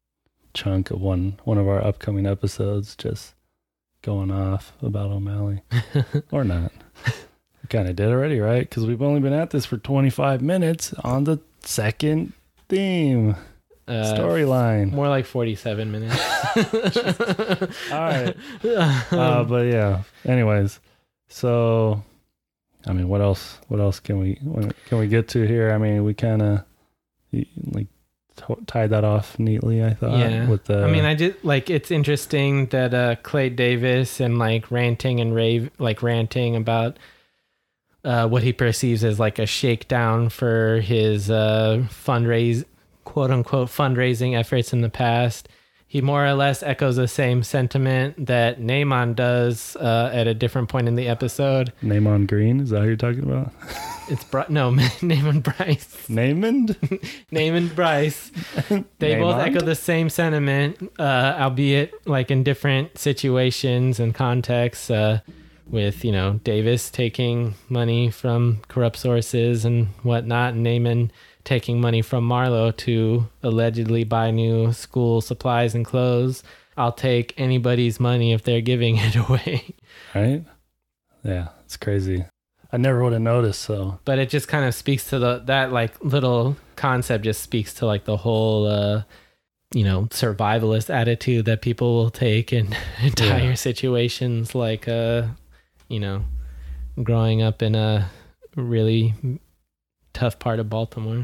chunk of one one of our upcoming episodes just going off about O'Malley. Or not. Kind of did already, right? Because we've only been at this for twenty-five minutes on the second theme uh, storyline. More like forty-seven minutes. All right. Uh, but yeah. Anyways, so I mean, what else? What else can we can we get to here? I mean, we kind of like t- tied that off neatly. I thought. Yeah. With the. I mean, I did like. It's interesting that uh, Clay Davis and like ranting and rave, like ranting about. Uh, what he perceives as like a shakedown for his uh, fundraise, quote unquote, fundraising efforts in the past. He more or less echoes the same sentiment that Naaman does uh, at a different point in the episode. Naaman Green, is that who you're talking about? It's Bri- no Naaman Bryce. Naaman? Naaman Bryce. They both echo the same sentiment, uh, albeit like in different situations and contexts. Uh, with, you know, Davis taking money from corrupt sources and whatnot, and Naaman taking money from Marlo to allegedly buy new school supplies and clothes. I'll take anybody's money if they're giving it away. Right? Yeah, it's crazy. I never would have noticed, so. But it just kind of speaks to the, that like little concept just speaks to like the whole, uh, you know, survivalist attitude that people will take in entire yeah. situations like, uh, you know, growing up in a really tough part of Baltimore.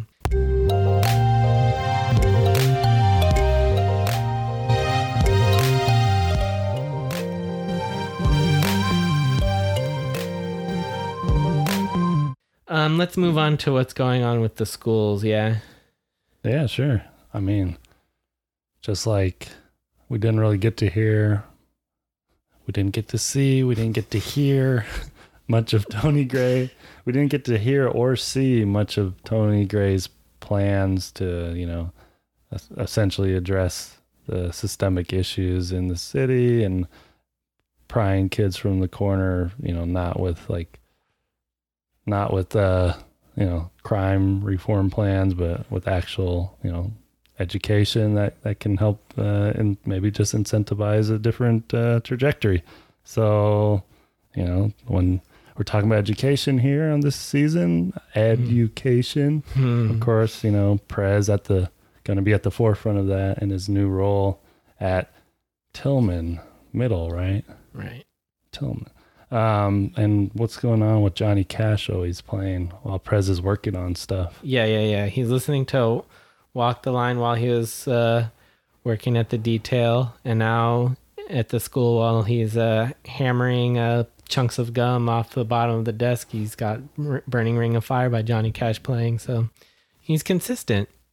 Um, let's move on to what's going on with the schools, yeah? Yeah, sure. I mean, just like we didn't really get to hear... We didn't get to see, we didn't get to hear much of Tony Gray. We didn't get to hear or see much of Tony Gray's plans to, you know, essentially address the systemic issues in the city and prying kids from the corner, you know, not with like, not with, uh, you know, crime reform plans, but with actual, you know, education that, that can help uh, and maybe just incentivize a different uh, trajectory. So, you know, when we're talking about education here on this season, education, mm. of course, you know, Prez at the going to be at the forefront of that in his new role at Tillman Middle, right? Right. Tillman. Um, and what's going on with Johnny Cash always playing while Prez is working on stuff? Yeah, yeah, yeah. He's listening to Walk the Line while he was uh, working at the detail, and now at the school while he's uh, hammering uh, chunks of gum off the bottom of the desk. He's got R- Burning Ring of Fire by Johnny Cash playing, so he's consistent.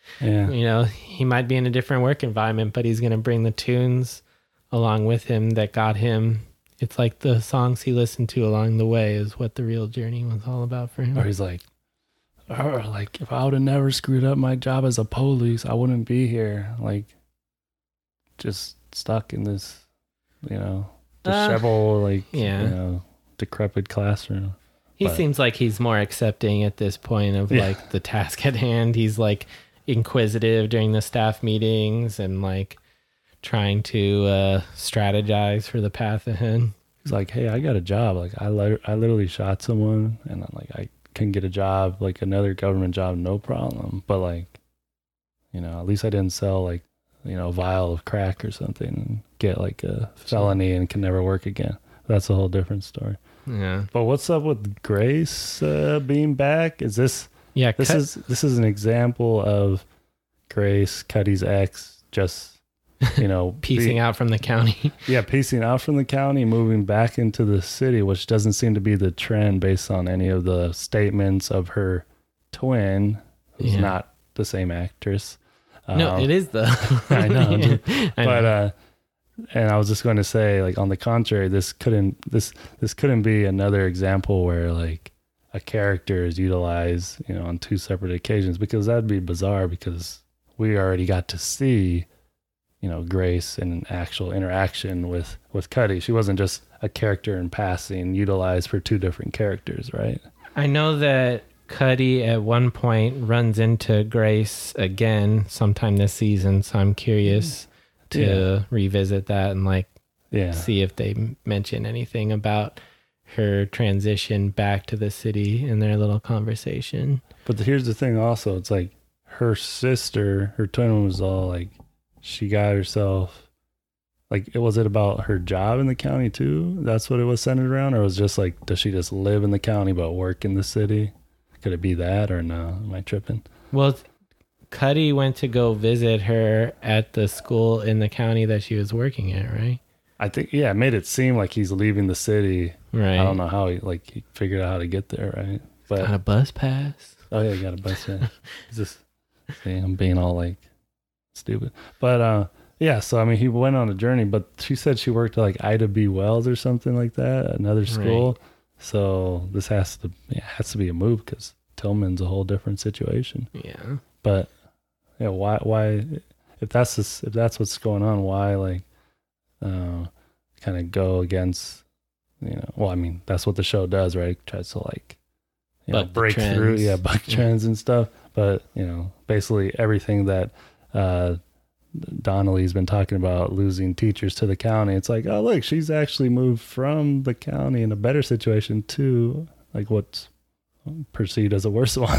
Yeah. You know, he might be in a different work environment, but he's going to bring the tunes along with him that got him. It's like the songs he listened to along the way is what the real journey was all about for him. Or he's like, or like, if I would have never screwed up my job as a police, I wouldn't be here. Like, just stuck in this, you know, disheveled, uh, like, yeah. you know, decrepit classroom. He but, seems like he's more accepting at this point of yeah. like the task at hand. He's like inquisitive during the staff meetings and like trying to uh, strategize for the path ahead. He's like, hey, I got a job. Like, I, li- I literally shot someone, and I'm like, I can get a job, like another government job, no problem. But like, you know, at least I didn't sell like, you know, a vial of crack or something and get like a felony and can never work again. That's a whole different story. Yeah. But what's up with Grace uh, being back? Is this? Yeah. This cut- is this is an example of Grace, Cuddy's ex, just. You know, piecing be, out from the county. yeah, piecing out from the county, moving back into the city, which doesn't seem to be the trend based on any of the statements of her twin, who's yeah. not the same actress. No, um, it is though. I know, dude. I but know. uh, and I was just going to say, like, on the contrary, this couldn't this this couldn't be another example where like a character is utilized, you know, on two separate occasions, because that'd be bizarre, because we already got to see, you know, Grace in an actual interaction with, with Cuddy. She wasn't just a character in passing utilized for two different characters, right? I know that Cuddy at one point runs into Grace again sometime this season, so I'm curious to yeah. revisit that and like yeah. see if they mention anything about her transition back to the city in their little conversation. But the, here's the thing also, it's like her sister, her twin was all like, she got herself, like, it was it about her job in the county too? That's what it was centered around? Or was it just like, does she just live in the county but work in the city? Could it be that, or no? Am I tripping? Well, Cuddy went to go visit her at the school in the county that she was working at, right? I think, yeah, it made it seem like he's leaving the city. Right. I don't know how he, like, he figured out how to get there, right? But got a bus pass. Oh, yeah, you got a bus pass. It's just, see, I'm being all like, stupid. But uh yeah, so I mean, he went on a journey, but she said she worked at like Ida B. Wells or something like that, another school. Right. So this has to yeah, has to be a move, because Tillman's a whole different situation. Yeah. But yeah, why why if that's this, if that's what's going on, why like uh kind of go against, you know, well, I mean, that's what the show does, right? It tries to like, you know, break through, yeah, buck yeah. trends and stuff. But, you know, basically everything that uh Donnelly's been talking about, losing teachers to the county, it's like, oh look, she's actually moved from the county in a better situation to like what's perceived as a worse one.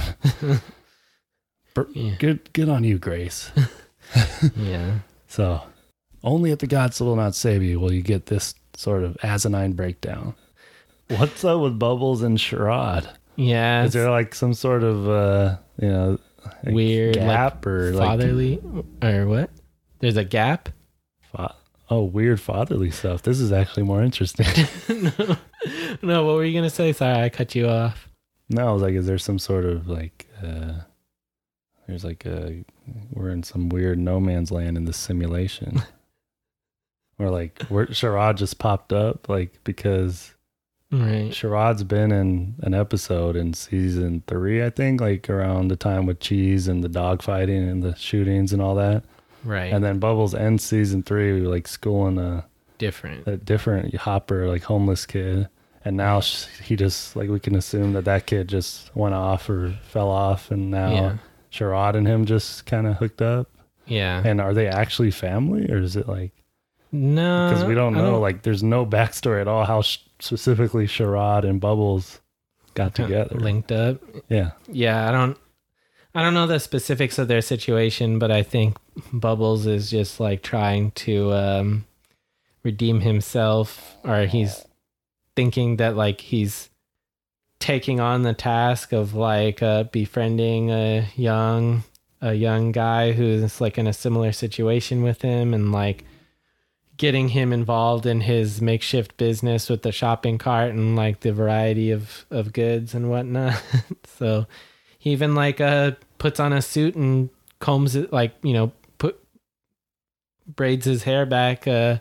yeah. good good on you, Grace. Yeah. So only at the Gods Will Not Save You will you get this sort of asinine breakdown. What's up with Bubbles and Sherrod? Yeah, is there like some sort of uh you know, weird gap like or fatherly like, or what? There's a gap. Fa- oh, weird fatherly stuff. This is actually more interesting. no, no. What were you gonna say? Sorry, I cut you off. No, I was like, is there some sort of like, uh there's like a, we're in some weird no man's land in this simulation, or like where Sherrod just popped up, like because. Right. Sherrod's been in an episode in season three, I think, like around the time with Cheese and the dog fighting and the shootings and all that. Right. And then Bubbles ends season three, like schooling a different, a different Hopper, like homeless kid. And now he just, like, we can assume that that kid just went off or fell off, and now yeah. Sherrod and him just kind of hooked up. Yeah. And are they actually family, or is it like? No, because we don't know. Don't... Like, there's no backstory at all how sh- specifically Sherrod and Bubbles got together, linked up. Yeah, yeah. I don't, I don't know the specifics of their situation, but I think Bubbles is just like trying to um, redeem himself, or he's thinking that like he's taking on the task of like uh, befriending a young, a young guy who's like in a similar situation with him, and like. Getting him involved in his makeshift business with the shopping cart and like the variety of, of goods and whatnot. So he even like uh puts on a suit and combs it, like, you know, put braids his hair back uh,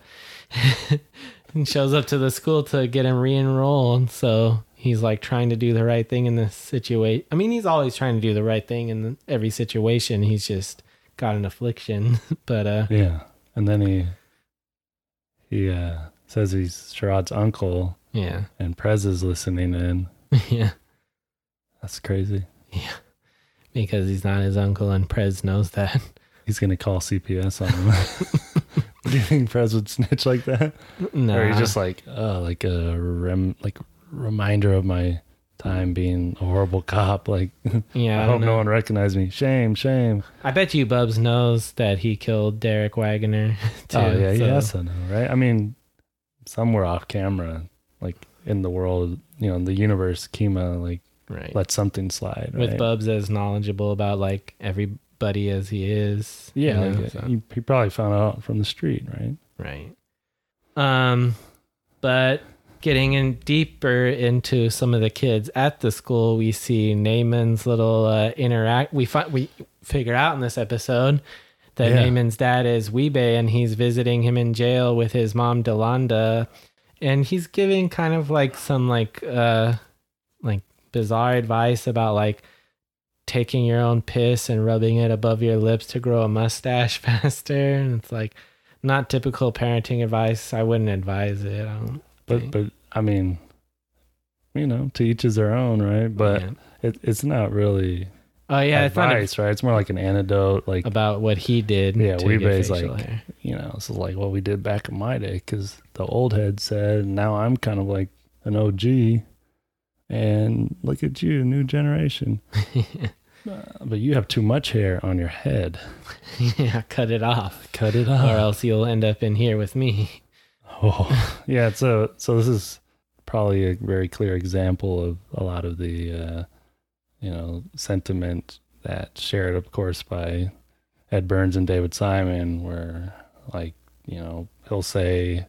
and shows up to the school to get him re-enrolled. So he's like trying to do the right thing in this situation. I mean, he's always trying to do the right thing in every situation. He's just got an affliction. But uh, yeah. And then he he uh, says he's Sherrod's uncle. Yeah. And Prez is listening in. Yeah. That's crazy. Yeah. Because he's not his uncle and Prez knows that. He's going to call C P S on him. Do you think Prez would snitch like that? No. Or he's just like, oh, like a rem, like reminder of my time being a horrible cop. Like, yeah, I, I hope know. no one recognized me. Shame, shame. I bet you Bubs knows that he killed Derek Wagoner. Too, oh, yeah, so. he has to know, right? I mean, somewhere off camera, like in the world, you know, in the universe, Kima, like, right. let something slide. With right? Bubs as knowledgeable about, like, everybody as he is. Yeah, you know, like, so. he, he probably found out from the street, right? Right. Um, but getting in deeper into some of the kids at the school, we see Naaman's little uh, interact. We find we figure out in this episode that Yeah. Naaman's dad is Weebay, and he's visiting him in jail with his mom Delanda, and he's giving kind of like some like uh like bizarre advice about like taking your own piss and rubbing it above your lips to grow a mustache faster, and it's like not typical parenting advice. I wouldn't advise it. I don't But, think. but I mean, you know, to each is their own, right? But Yeah. it, it's not really Oh yeah, it's not advice, right? It's more like an antidote, like, about what he did. yeah, to Weebay's get facial like, hair. you know, this is like what we did back in my day, because the old head said, and now I'm kind of like an O G, and look at you, new generation. Uh, but you have too much hair on your head. Yeah, cut it off, Cut it or off. else you'll end up in here with me. Oh, yeah. So, so this is probably a very clear example of a lot of the, uh, you know, sentiment that shared, of course, by Ed Burns and David Simon, where, like, you know, he'll say,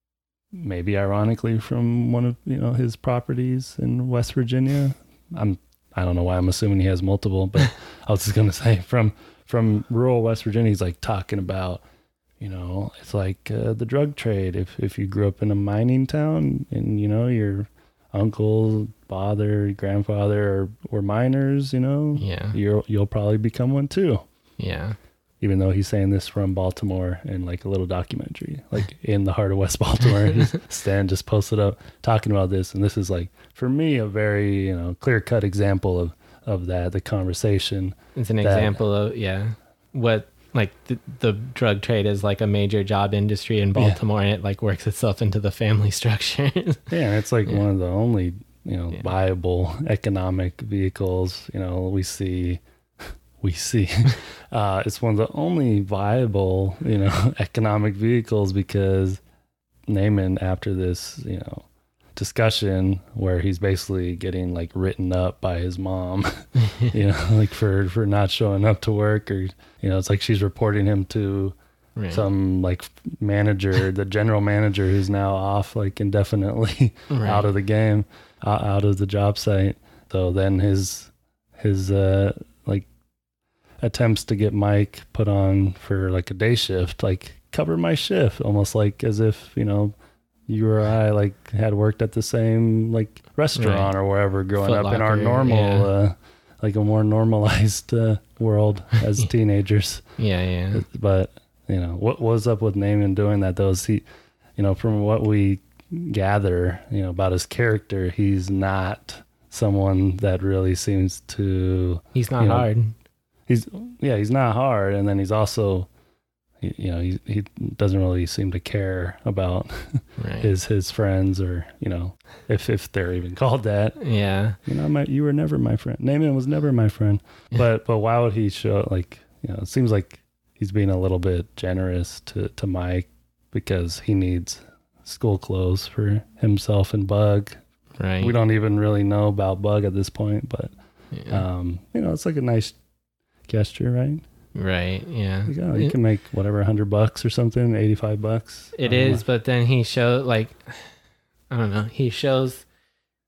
maybe ironically, from one of, you know, his properties in West Virginia. I'm, I don't know why I'm assuming he has multiple, but I was just gonna say from from rural West Virginia, he's like talking about, you know, it's like uh, the drug trade. If if you grew up in a mining town and, you know, your uncle, father, grandfather or were miners, you know, Yeah, you'll you'll probably become one too. yeah, Even though he's saying this from Baltimore in like a little documentary, like in the heart of West Baltimore. Just Stan just posted up talking about this, and this is like, for me, a very, you know, clear cut example of of that, the conversation. it's an that- example of yeah, what like the, the drug trade is like a major job industry in Baltimore, and it like works itself into the family structure. Yeah, it's like Yeah. one of the only, you know, Yeah. viable economic vehicles, you know, we see, we see, uh, it's one of the only viable, you know, economic vehicles, because Naaman, after this, you know, discussion where he's basically getting like written up by his mom, you know, like for, for not showing up to work, or, you know, it's like she's reporting him to Right. some like manager, the general manager, who's now off like indefinitely Right. out of the game, uh, out of the job site. So then his his uh like attempts to get Mike put on for like a day shift, like cover my shift, almost like as if, you know, you or I like had worked at the same like restaurant Right. or wherever growing Foot up in our Locker, normal yeah. uh like a more normalized uh, world as teenagers. Yeah, yeah. But, you know, what was up with Naaman doing that, though? Is he, you know, from what we gather, you know, about his character, he's not someone that really seems to, He's not you know, hard. he's, yeah, he's not hard. And then he's also, he- you know, he, he doesn't really seem to care about Right. his, his friends, or, you know, if, if they're even called that. Yeah. You know, my, you were never my friend. Naaman was never my friend. But, but why would he show, like, you know, it seems like he's being a little bit generous to, to Mike, because he needs school clothes for himself and Bug. Right. We don't even really know about Bug at this point, but, Yeah. um, you know, it's like a nice gesture, right? Right. Yeah. Like, oh, you It- can make whatever, a hundred bucks or something, eighty-five bucks. It I don't is, but then he showed like, I don't know. He shows,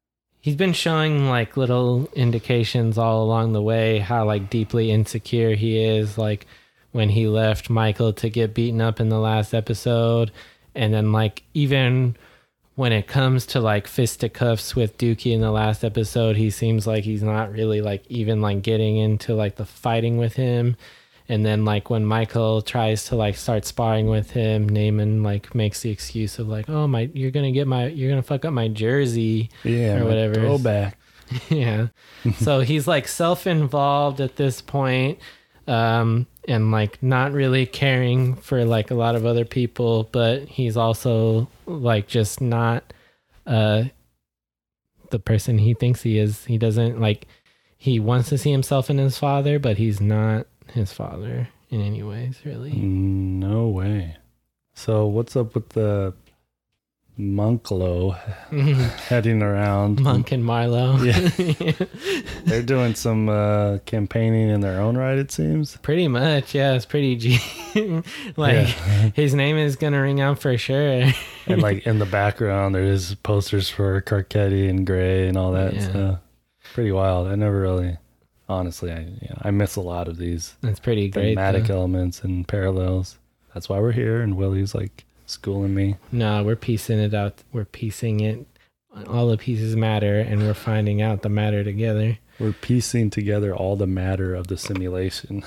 he's been showing like little indications all along the way how like deeply insecure he is, like when he left Michael to get beaten up in the last episode, and then like even when it comes to like fisticuffs with Dookie in the last episode, he seems like he's not really like even like getting into like the fighting with him. And then like when Michael tries to like start sparring with him, Naaman like makes the excuse of like, oh my, you're gonna get my, you're gonna fuck up my jersey, yeah, or whatever. Go back. Yeah. So he's like self-involved at this point, um, and like not really caring for like a lot of other people, but he's also like just not uh the person he thinks he is. He doesn't like, he wants to see himself in his father, but he's not his father in any ways, really. No way. So what's up with the Monklo heading around? Monk and Marlo. Yeah. They're doing some uh, campaigning in their own right, it seems. Pretty much, yeah. It's pretty G. Like, yeah. His name is going to ring out for sure. And like in the background, there is posters for Carcetti and Gray and all that yeah. stuff. Pretty wild. I never really... Honestly, I you know, I miss a lot of these. That's pretty great. Thematic though. elements and parallels. That's why we're here, and Willie's like schooling me. No, we're piecing it out. We're piecing it. All the pieces matter, and we're finding out the matter together. We're piecing together all the matter of the simulation.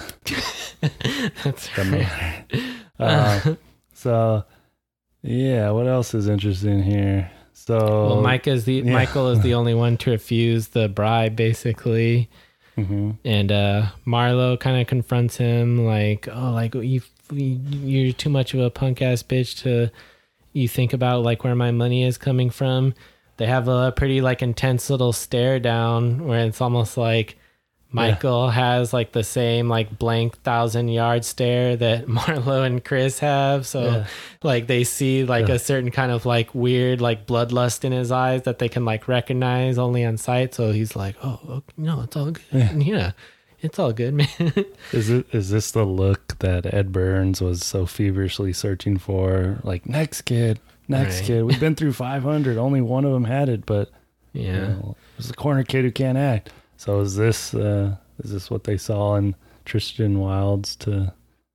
That's the right. Uh, so, yeah. What else is interesting here? So, well, Mike is the yeah. Michael is the only one to refuse the bribe, basically. Mm-hmm. And uh, Marlo kind of confronts him like, oh, like you, you're too much of a punk ass bitch to you think about like where my money is coming from. They have a pretty like intense little stare down where it's almost like Michael yeah. has like the same like blank thousand yard stare that Marlo and Chris have. So yeah. like they see like yeah. a certain kind of like weird like bloodlust in his eyes that they can like recognize only on sight. So he's like, oh, okay, no, it's all good. Yeah. yeah, it's all good, man. Is it is this the look that Ed Burns was so feverishly searching for? Like, next kid, next right. kid. We've been through five hundred. Only one of them had it, but yeah, you know, there's a corner kid who can't act. So is this uh, is this what they saw in Tristan Wilds to?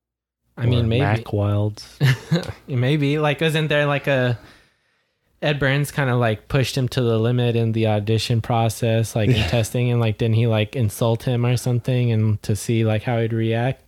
I mean, maybe Mac Wilds. Maybe like isn't there like a Ed Burns kind of like pushed him to the limit in the audition process, like yeah. in testing, and like didn't he like insult him or something, and to see like how he'd react.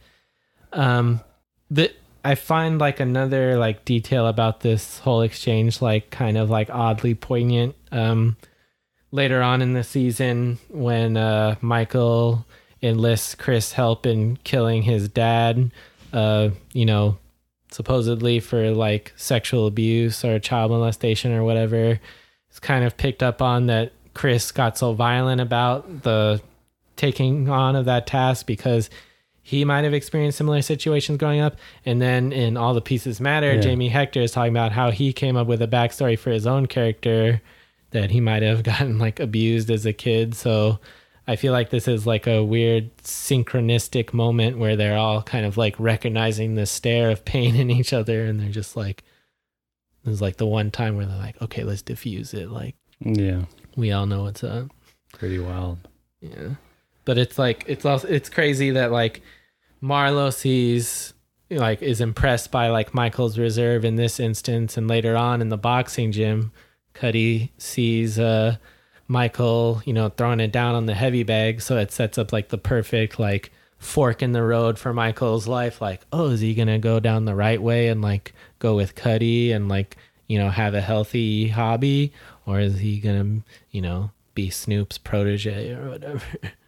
Um, the I find like another like detail about this whole exchange like kind of like oddly poignant. Um. Later on in the season, when uh, Michael enlists Chris' help in killing his dad, uh, you know, supposedly for like sexual abuse or child molestation or whatever, it's kind of picked up on that Chris got so violent about the taking on of that task because he might have experienced similar situations growing up. And then in All the Pieces Matter, yeah. Jamie Hector is talking about how he came up with a backstory for his own character that he might have gotten like abused as a kid. So I feel like this is like a weird synchronistic moment where they're all kind of like recognizing the stare of pain in each other. And they're just like, this is like the one time where they're like, okay, let's diffuse it. Like, yeah, we all know what's up. Pretty wild. Yeah. But it's like, it's also, it's crazy that like Marlo sees, like is impressed by like Michael's reserve in this instance. And later on in the boxing gym, Cuddy sees uh, Michael, you know, throwing it down on the heavy bag. So it sets up like the perfect like fork in the road for Michael's life. Like, oh, is he going to go down the right way and like go with Cuddy and like, you know, have a healthy hobby? Or is he going to, you know, be Snoop's protege or whatever?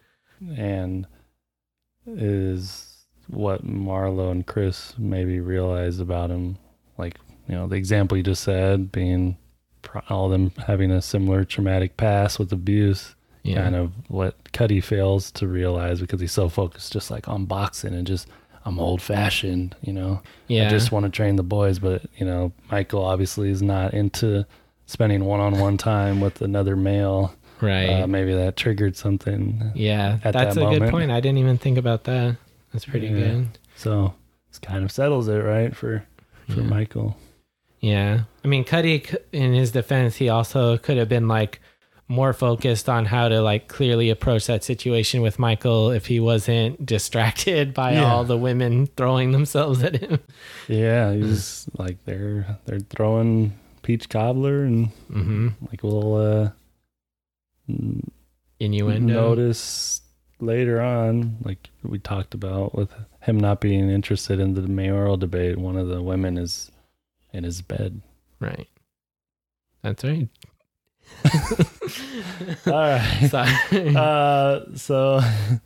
And is what Marlo and Chris maybe realize about him, like, you know, the example you just said being all of them having a similar traumatic past with abuse, yeah. kind of what Cuddy fails to realize because he's so focused just like on boxing and just, I'm old fashioned, you know, yeah. I just want to train the boys. But, you know, Michael obviously is not into spending one-on-one time with another male. Right. Uh, maybe that triggered something. Yeah. At that's that a moment. Good point. I didn't even think about that. That's pretty yeah. good. So this kind of settles it, right? For, for yeah. Michael. Yeah. I mean, Cuddy, in his defense, he also could have been like more focused on how to like clearly approach that situation with Michael if he wasn't distracted by Yeah. all the women throwing themselves at him. Yeah, he's like they're they're throwing peach cobbler and Mm-hmm. like we'll uh, n- Innuendo. notice later on, like we talked about with him not being interested in the mayoral debate. One of the women is in his bed. Right. That's right. All right. Sorry. Uh, so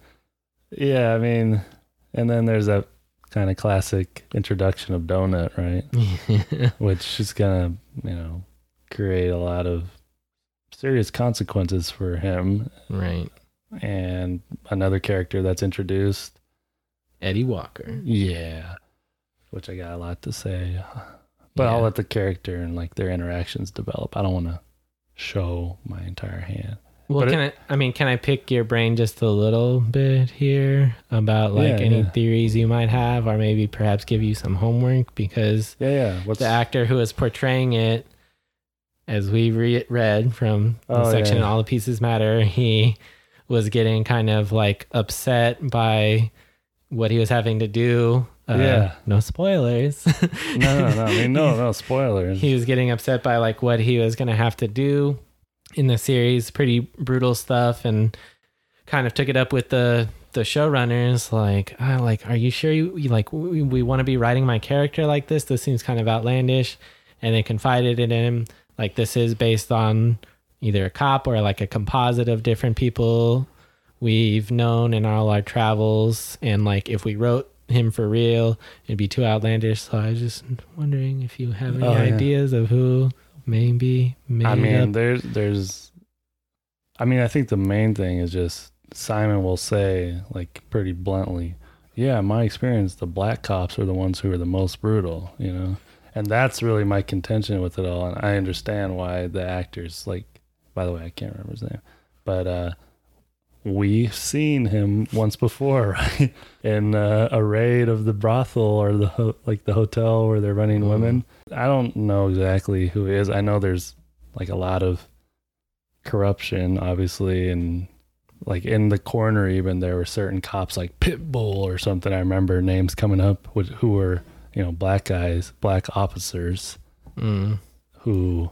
yeah, I mean, and then there's that kind of classic introduction of Donut, right? Which is gonna, you know, create a lot of serious consequences for him. Right. And another character that's introduced, Eddie Walker. yeah, which I got a lot to say, but Yeah. I'll let the character and like their interactions develop. I don't want to show my entire hand. Well, But can I? I mean, can I pick your brain just a little bit here about like Yeah, any yeah. theories you might have, or maybe perhaps give you some homework because Yeah, yeah. What's the actor who is portraying it, as we re- read from the Oh, section, yeah. All the Pieces Matter, he was getting kind of like upset by what he was having to do. Uh, Yeah. No spoilers. no, no, no. I mean, no, no spoilers. He was getting upset by like what he was going to have to do in the series. Pretty brutal stuff, and kind of took it up with the the showrunners. Like, ah, like, are you sure you, you like we, we want to be writing my character like this? This seems kind of outlandish. And they confided in him like this is based on either a cop or like a composite of different people we've known in all our travels, and like if we wrote him for real, it'd be too outlandish. So I was just wondering if you have any Oh, yeah. ideas of who maybe made I mean, up. there's, there's, I mean, I think the main thing is just Simon will say, like, pretty bluntly, yeah, in my experience, the black cops are the ones who are the most brutal, you know? And that's really my contention with it all. And I understand why the actors, like, by the way, I can't remember his name, but, uh, we've seen him once before, right? In uh, a raid of the brothel or the ho- like the hotel where they're running Mm. women. I don't know exactly who he is. I know there's like a lot of corruption, obviously, and like in the corner even there were certain cops like Pitbull or something. I remember names coming up with who were, you know, black guys, black officers Mm. who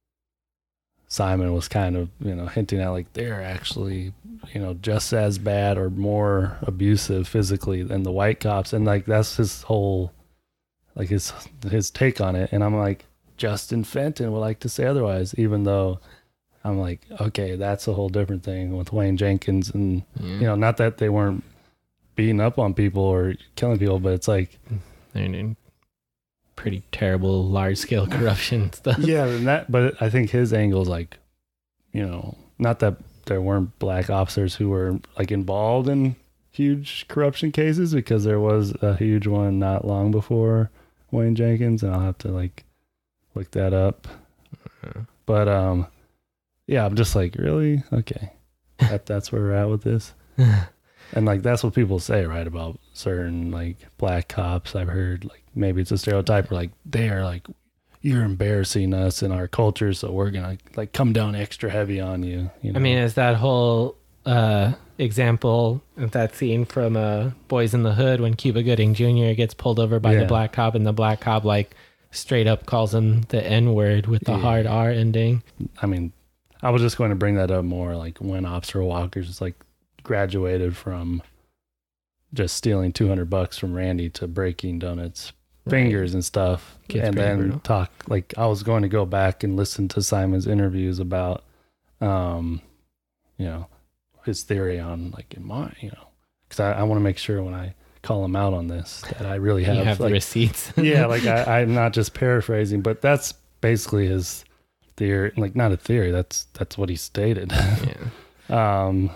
Simon was kind of, you know, hinting at like they're actually, you know, just as bad or more abusive physically than the white cops. And like that's his whole, like his his take on it. And I'm like, Justin Fenton would like to say otherwise, even though I'm like, okay, that's a whole different thing with Wayne Jenkins. And, Yeah. you know, not that they weren't beating up on people or killing people, but it's like, They're in pretty terrible large scale corruption stuff. yeah, and that, but I think his angle is like, you know, not that there weren't black officers who were like involved in huge corruption cases, because there was a huge one not long before Wayne Jenkins, and I'll have to like look that up. Uh, But um, yeah, I'm just like, really? Okay, that that's where we're at with this. And like that's what people say, right, about certain like black cops. I've heard like maybe it's a stereotype, or like they are like, you're embarrassing us in our culture, so we're gonna like come down extra heavy on you. You know? I mean, is that whole uh, example of that scene from uh, Boys in the Hood when Cuba Gooding Junior gets pulled over by Yeah. the black cop, and the black cop like straight up calls him the N word with the Yeah. hard R ending. I mean, I was just going to bring that up more, like when Officer Walker's like graduated from just stealing two hundred bucks from Randy to breaking Donut's fingers and stuff. Gets and pretty then brutal. talk, like I was going to go back and listen to Simon's interviews about, um, you know, his theory on like in my, you know, because I, I want to make sure when I call him out on this that I really have, You have like, the receipts. yeah, like I, I'm not just paraphrasing, but that's basically his theory. Like not a theory. That's that's what he stated. Yeah. um.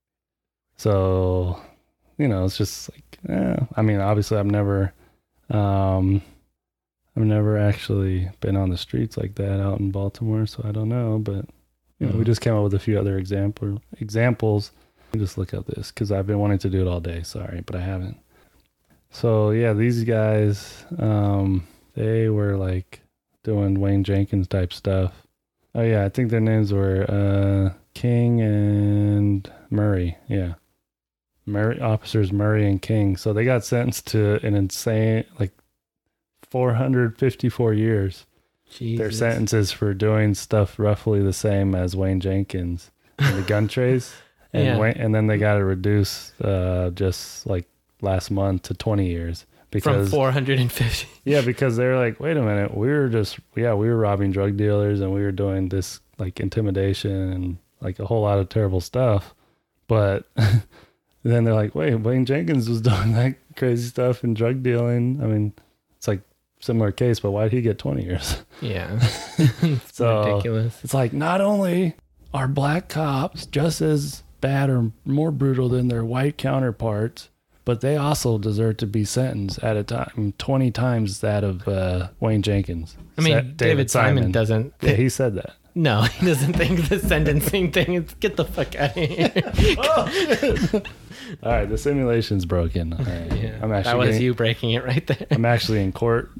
So, you know, it's just like, eh, I mean, obviously, I've never, um, I've never actually been on the streets like that out in Baltimore, so I don't know. But you know, we Mhm. just came up with a few other example examples. Let me just look up this because I've been wanting to do it all day. Sorry, but I haven't. So yeah, these guys, um, they were like doing Wayne Jenkins type stuff, Oh yeah, I think their names were uh, King and Murray. Yeah, Murray officers Murray and King. So they got sentenced to an insane like four hundred fifty-four years. Jesus. Their sentences for doing stuff roughly the same as Wayne Jenkins and the gun trace, and Yeah. Wayne, and then they got to reduce uh, just like last month to twenty years. Because, From four hundred fifty. yeah, because they're like, wait a minute, we were just, yeah, we were robbing drug dealers and we were doing this like intimidation and like a whole lot of terrible stuff. But then they're like, wait, Wayne Jenkins was doing that crazy stuff and drug dealing. I mean, it's like similar case, but why did he get twenty years? Yeah. It's So ridiculous. it's like, not only are black cops just as bad or more brutal than their white counterparts, but they also deserve to be sentenced at a time twenty times that of uh, Wayne Jenkins. I mean, Sa- David, Simon, doesn't. Yeah, he said that. No, he doesn't think the sentencing thing is. Get the fuck out of here. All right, the simulation's broken. All right. Yeah, I'm actually that was getting- you breaking it right there. I'm actually in court.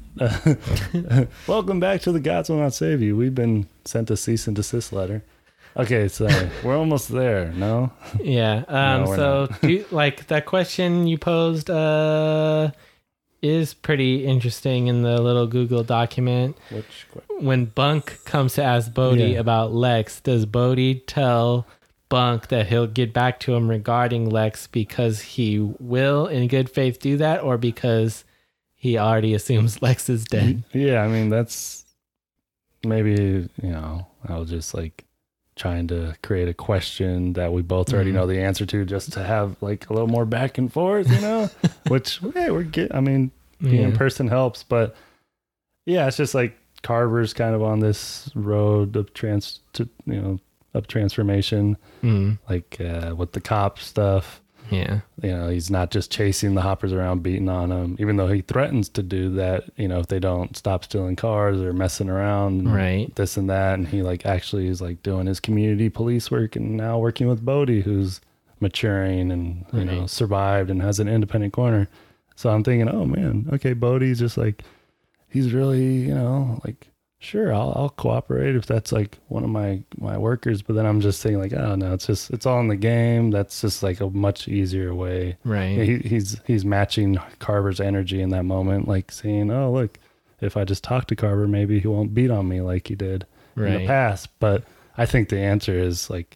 Welcome back to the Gods Will Not Save You. We've been sent a cease and desist letter. Okay, so we're almost there. No? Yeah. Um. No, we're so, do you, like that question you posed, uh, is pretty interesting in the little Google document. Which When Bunk comes to ask Bodhi Yeah. about Lex, does Bodhi tell Bunk that he'll get back to him regarding Lex because he will, in good faith, do that, or because he already assumes Lex is dead? Yeah, I mean, that's maybe, you know, I was just like trying to create a question that we both already Mhm. know the answer to just to have like a little more back and forth, you know, which, hey, we're get, I mean, being in Yeah. person helps, but yeah, it's just like Carver's kind of on this road of trans to, you know, of transformation, Mm. like uh, with the cop stuff. Yeah. You know, he's not just chasing the hoppers around, beating on them, even though he threatens to do that, you know, if they don't stop stealing cars or messing around, and Right. this and that. And he like actually is like doing his community police work and now working with Bodhi, who's maturing and, you know, Right. survived and has an independent corner. So I'm thinking, oh man, okay, Bodhi's just like, he's really, you know, like, sure, I'll, I'll cooperate if that's like one of my, my workers. But then I'm just saying like, oh no, it's just, it's all in the game. That's just like a much easier way. Right. He, he's, he's matching Carver's energy in that moment. Like saying, oh, look, if I just talk to Carver, maybe he won't beat on me like he did in the Right. past. But I think the answer is like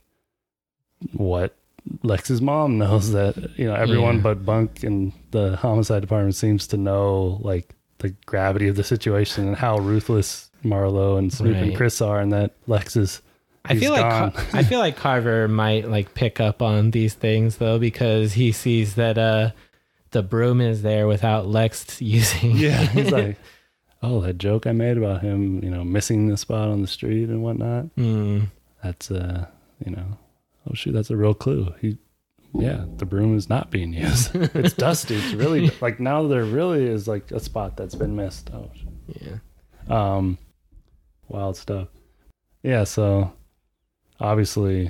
what Lex's mom knows, that, you know, everyone Yeah. but Bunk and the homicide department seems to know like the gravity of the situation and how ruthless Marlo and Snoop and Right. Chris are, and that Lex is, I he's feel like gone. Car- I feel like Carver might like pick up on these things though, because he sees that uh the broom is there without Lex using. yeah, he's like, oh, that joke I made about him, you know, missing the spot on the street and whatnot. Mm. That's uh, you know, oh shoot, that's a real clue. He, yeah, the broom is not being used. It's dusty. It's really like now there really is like a spot that's been missed. Oh, Yeah. um, wild stuff. Yeah, so obviously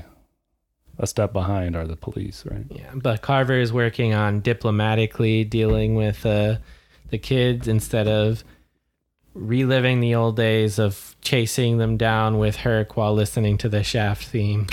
a step behind are the police, right? Yeah, but Carver is working on diplomatically dealing with uh, the kids instead of reliving the old days of chasing them down with Herc while listening to the Shaft theme.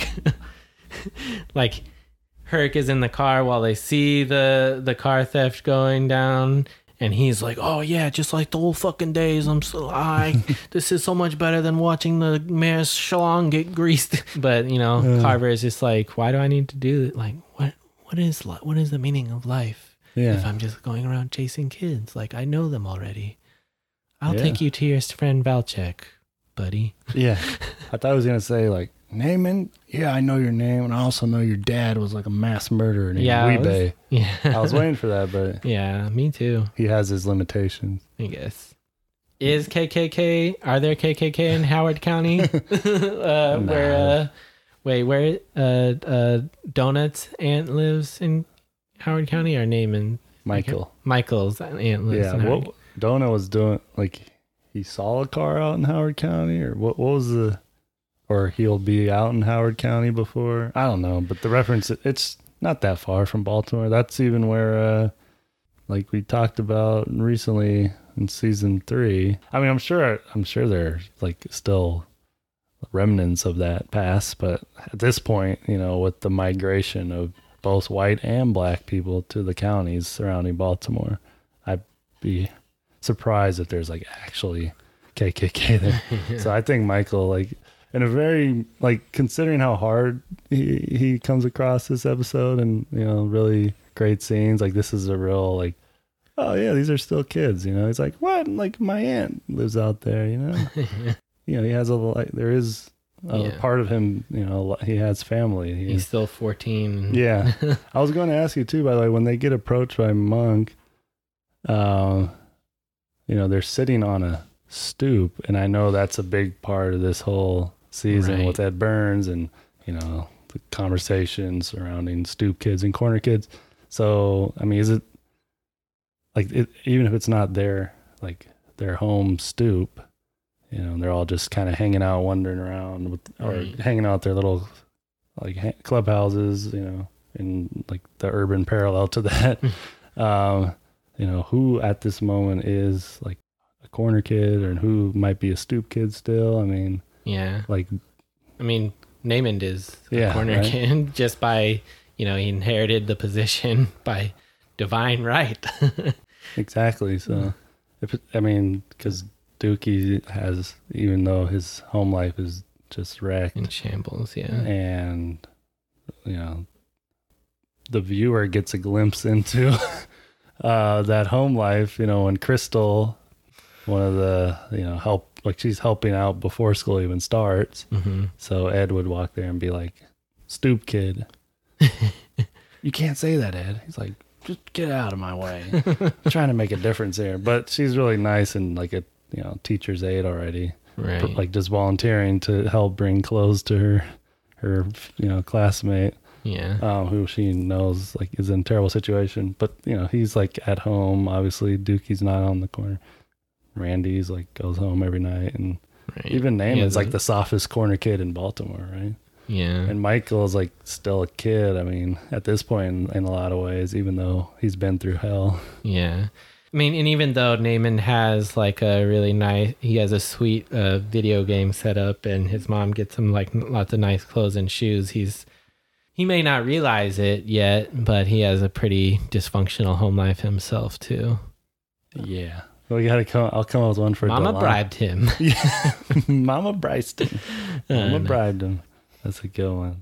Like Herc is in the car while they see the the car theft going down, and he's like, "Oh yeah, just like the old fucking days. I'm so high. This is so much better than watching the mayor's shalong get greased." But you know, Uh. Carver is just like, "Why do I need to do it? Like, what what is li- what is the meaning of life if Yeah, I'm just going around chasing kids? Like, I know them already. I'll Yeah. take you to your friend Valchek, buddy." yeah. I thought I was gonna say like Naaman. Yeah, I know your name, and I also know your dad was like a mass murderer named Yeah, I was- Weebay. Yeah, I was waiting for that, but Yeah, me too. he has his limitations. I guess. Is K K K? Are there K K K in Howard County? uh, Where? Uh, wait, where? Uh, uh, Donut's aunt lives in Howard County, or Naaman? Michael. Michael's aunt lives Yeah, in Howard. what Dona was doing, like he saw a car out in Howard County, or what? What was the? Or he'll be out in Howard County before. I don't know, but the reference, it's not that far from Baltimore. That's even where, uh, like we talked about recently in season three. I mean, I'm sure, I'm sure they're like still remnants of that past. But at this point, you know, with the migration of both white and black people to the counties surrounding Baltimore, I'd be surprised if there's like actually K K K there. Yeah. So I think Michael, like, in a very, like, considering how hard he, he comes across this episode and, you know, really great scenes, like, this is a real, like, oh yeah, these are still kids, you know. He's like, what? Like, my aunt lives out there, you know. You know, he has a, like, there is a yeah. part of him, you know, he has family. He, He's still fourteen. Yeah. I was going to ask you too, by the way, when they get approached by Monk, um, you know, they're sitting on a stoop, and I know that's a big part of this whole season right. with Ed Burns and, you know, the conversation surrounding stoop kids and corner kids. So, I mean, is it like, it, even if it's not their, like, their home stoop, you know, they're all just kind of hanging out, wandering around with, or right. hanging out their little, like, ha- clubhouses, you know, in, like, the urban parallel to that. um, you know, who at this moment is, like, a corner kid, or who might be a stoop kid still? I mean, yeah. Like, I mean, Namond is a yeah, corner right? kid just by, you know, he inherited the position by divine right. Exactly. So, if it, I mean, because Dookie has, even though his home life is just wrecked in shambles, yeah, and you know, the viewer gets a glimpse into uh, that home life. You know, when Crystal, one of the, you know, help, like, she's helping out before school even starts. Mm-hmm. So Ed would walk there and be like, "Stoop kid." You can't say that, Ed. He's like, just get out of my way. I'm trying to make a difference here. But she's really nice and like a, you know, teacher's aide already. Right. Like, just volunteering to help bring clothes to her, her, you know, classmate. Yeah. Um, who she knows, like, is in a terrible situation. But, you know, he's like at home. Obviously, Dookie's not on the corner. Randy's like goes home every night. And right. even Namon's like the softest corner kid in Baltimore, right? Yeah. And Michael's like still a kid. I mean, at this point in, in a lot of ways, even though he's been through hell. Yeah. I mean, and even though Namond has like a really nice, he has a sweet uh, video game set up, and his mom gets him like lots of nice clothes and shoes, he's, he may not realize it yet, but he has a pretty dysfunctional home life himself too. Yeah. Well, you gotta come. I'll come up with one for Mama Delon. bribed him. Yeah. Mama bribed him. Mama uh, no. bribed him. That's a good one.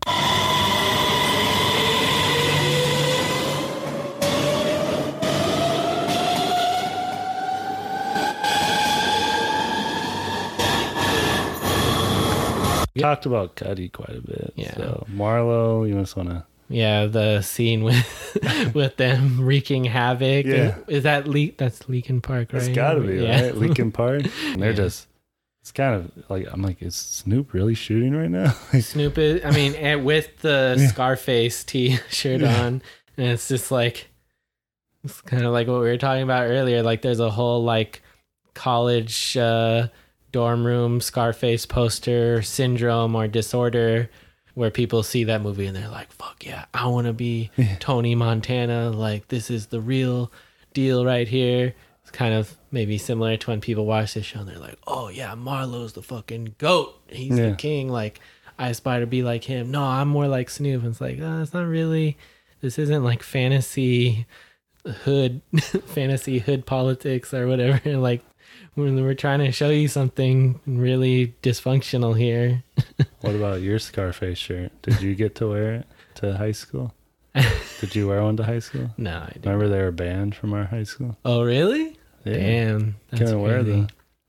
We talked about Cuddy quite a bit. Yeah. So Marlo, you just want to... Yeah, the scene with with them wreaking havoc. Yeah. Is that Le- that's Leakin Park, right? It's got to be, yeah. Right? Leakin Park. And they're yeah. just... It's kind of like, I'm like, is Snoop really shooting right now? Snoop is, I mean, and with the yeah. Scarface t-shirt yeah. on, and it's just like, it's kind of like what we were talking about earlier. Like, there's a whole like college uh, dorm room Scarface poster syndrome or disorder where people see that movie and they're like, fuck yeah, I want to be yeah. Tony Montana. Like, this is the real deal right here. Kind of maybe similar to when people watch this show and they're like, oh yeah, Marlo's the fucking goat, he's yeah. the king, like I aspire to be like him. No, I'm more like Snoop. And it's like, oh, it's not really, this isn't like fantasy hood fantasy hood politics or whatever. Like, when we're trying to show you something really dysfunctional here. What about your Scarface shirt? Did you get to wear it to high school? Did you wear one to high school? No, I didn't. Remember they were banned from our high school? Oh, really? Yeah. Damn. Couldn't wear them.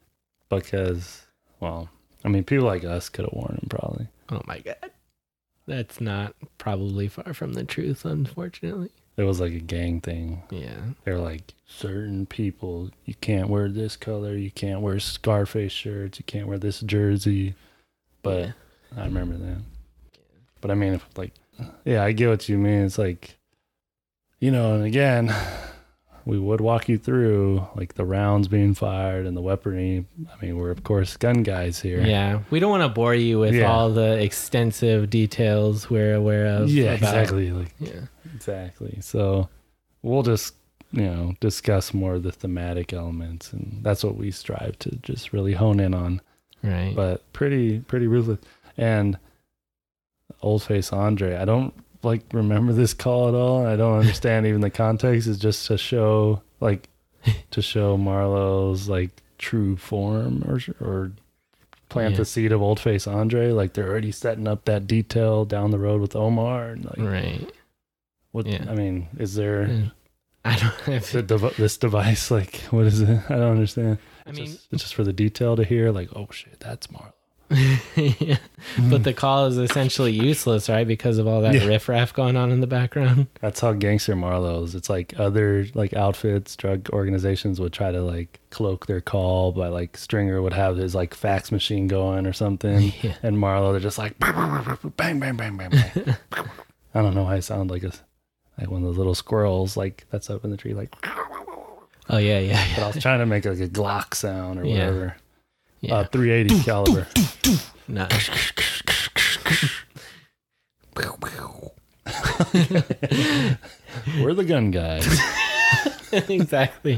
Because, well, I mean, people like us could have worn them probably. Oh my God. That's not probably far from the truth, unfortunately. It was like a gang thing. Yeah. They're like, certain people, you can't wear this color, you can't wear Scarface shirts, you can't wear this jersey. But yeah. I remember that. Yeah. But I mean, if like, yeah, I get what you mean. It's like, you know, and again, we would walk you through like the rounds being fired and the weaponry. I mean, we're of course gun guys here. Yeah, we don't want to bore you with yeah. all the extensive details we're aware of. Yeah, about, exactly. Like, yeah, exactly. So we'll just, you know, discuss more of the thematic elements, and that's what we strive to just really hone in on. Right. But pretty, pretty ruthless. And Old Face Andre, I don't like remember this call at all. I don't understand even the context. It's just to show like to show Marlo's like true form or or plant yeah. the seed of Old Face Andre. Like they're already setting up that detail down the road with Omar. And like, right. What Yeah. I mean, is there Yeah. I don't have the dev- this device? Like, what is it? I don't understand. I It's mean, just, it's just for the detail to hear. Like, oh shit, that's Marlo. yeah. But the call is essentially useless, right? Because of all that Yeah. riffraff going on in the background. That's how gangster Marlo is. It's like other like outfits, drug organizations would try to like cloak their call by like Stringer would have his like fax machine going or something, Yeah. and Marlo they're just like bang bang bang bang bang. I don't know why I sound like a like one of those little squirrels like that's up in the tree like. Oh yeah, yeah, But I was trying to make like a Glock sound or Yeah. whatever. yeah. Uh, three eighty caliber. No. We're the gun guys. Exactly.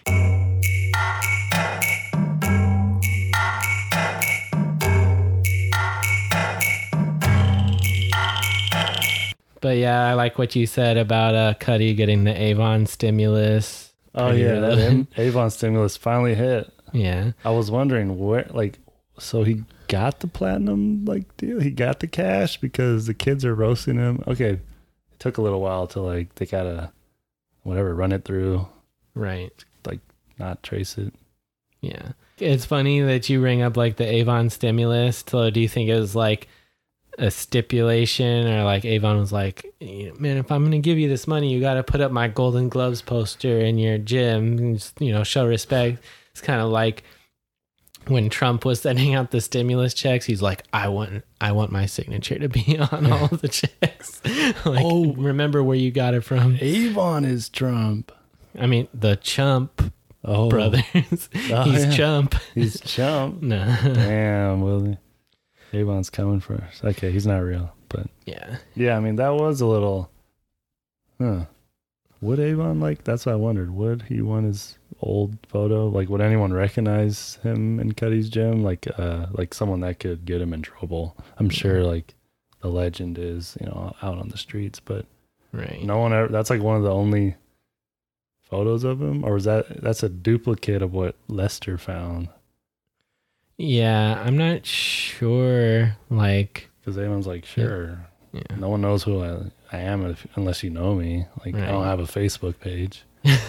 But yeah, I like what you said about uh, Cuddy getting the Avon stimulus. Oh Pretty yeah, that relevant. Avon stimulus finally hit. Yeah. I was wondering where, like, so he got the platinum like deal. He got the cash because the kids are roasting him. Okay, it took a little while to like they gotta whatever run it through, Right. like not trace it. Yeah. It's funny that you bring up like the Avon stimulus. So do you think it was like a stipulation or like Avon was like, man, if I'm going to give you this money, you got to put up my Golden Gloves poster in your gym and just, you know, show respect. It's kind of like when Trump was sending out the stimulus checks, he's like, I want, I want my signature to be on all of the checks. Like, Oh. remember where you got it from. Avon is Trump. I mean, the Chump Oh, brothers. Oh, He's yeah. Chump. He's Chump. No. Damn, Willie. Avon's coming for us. Okay, he's not real, but Yeah. yeah, I mean that was a little. Huh? Would Avon like? That's what I wondered. Would he want his old photo? Like, would anyone recognize him in Cuddy's gym? Like, uh, like someone that could get him in trouble. I'm sure, like, the legend is, you know, out on the streets, but Right. no one ever. That's like one of the only photos of him, or was that? That's a duplicate of what Lester found. Yeah, I'm not sure. Like, Because Avon's like, sure. yeah. No one knows who I, I am if, unless you know me. Like, I don't Right. have a Facebook page.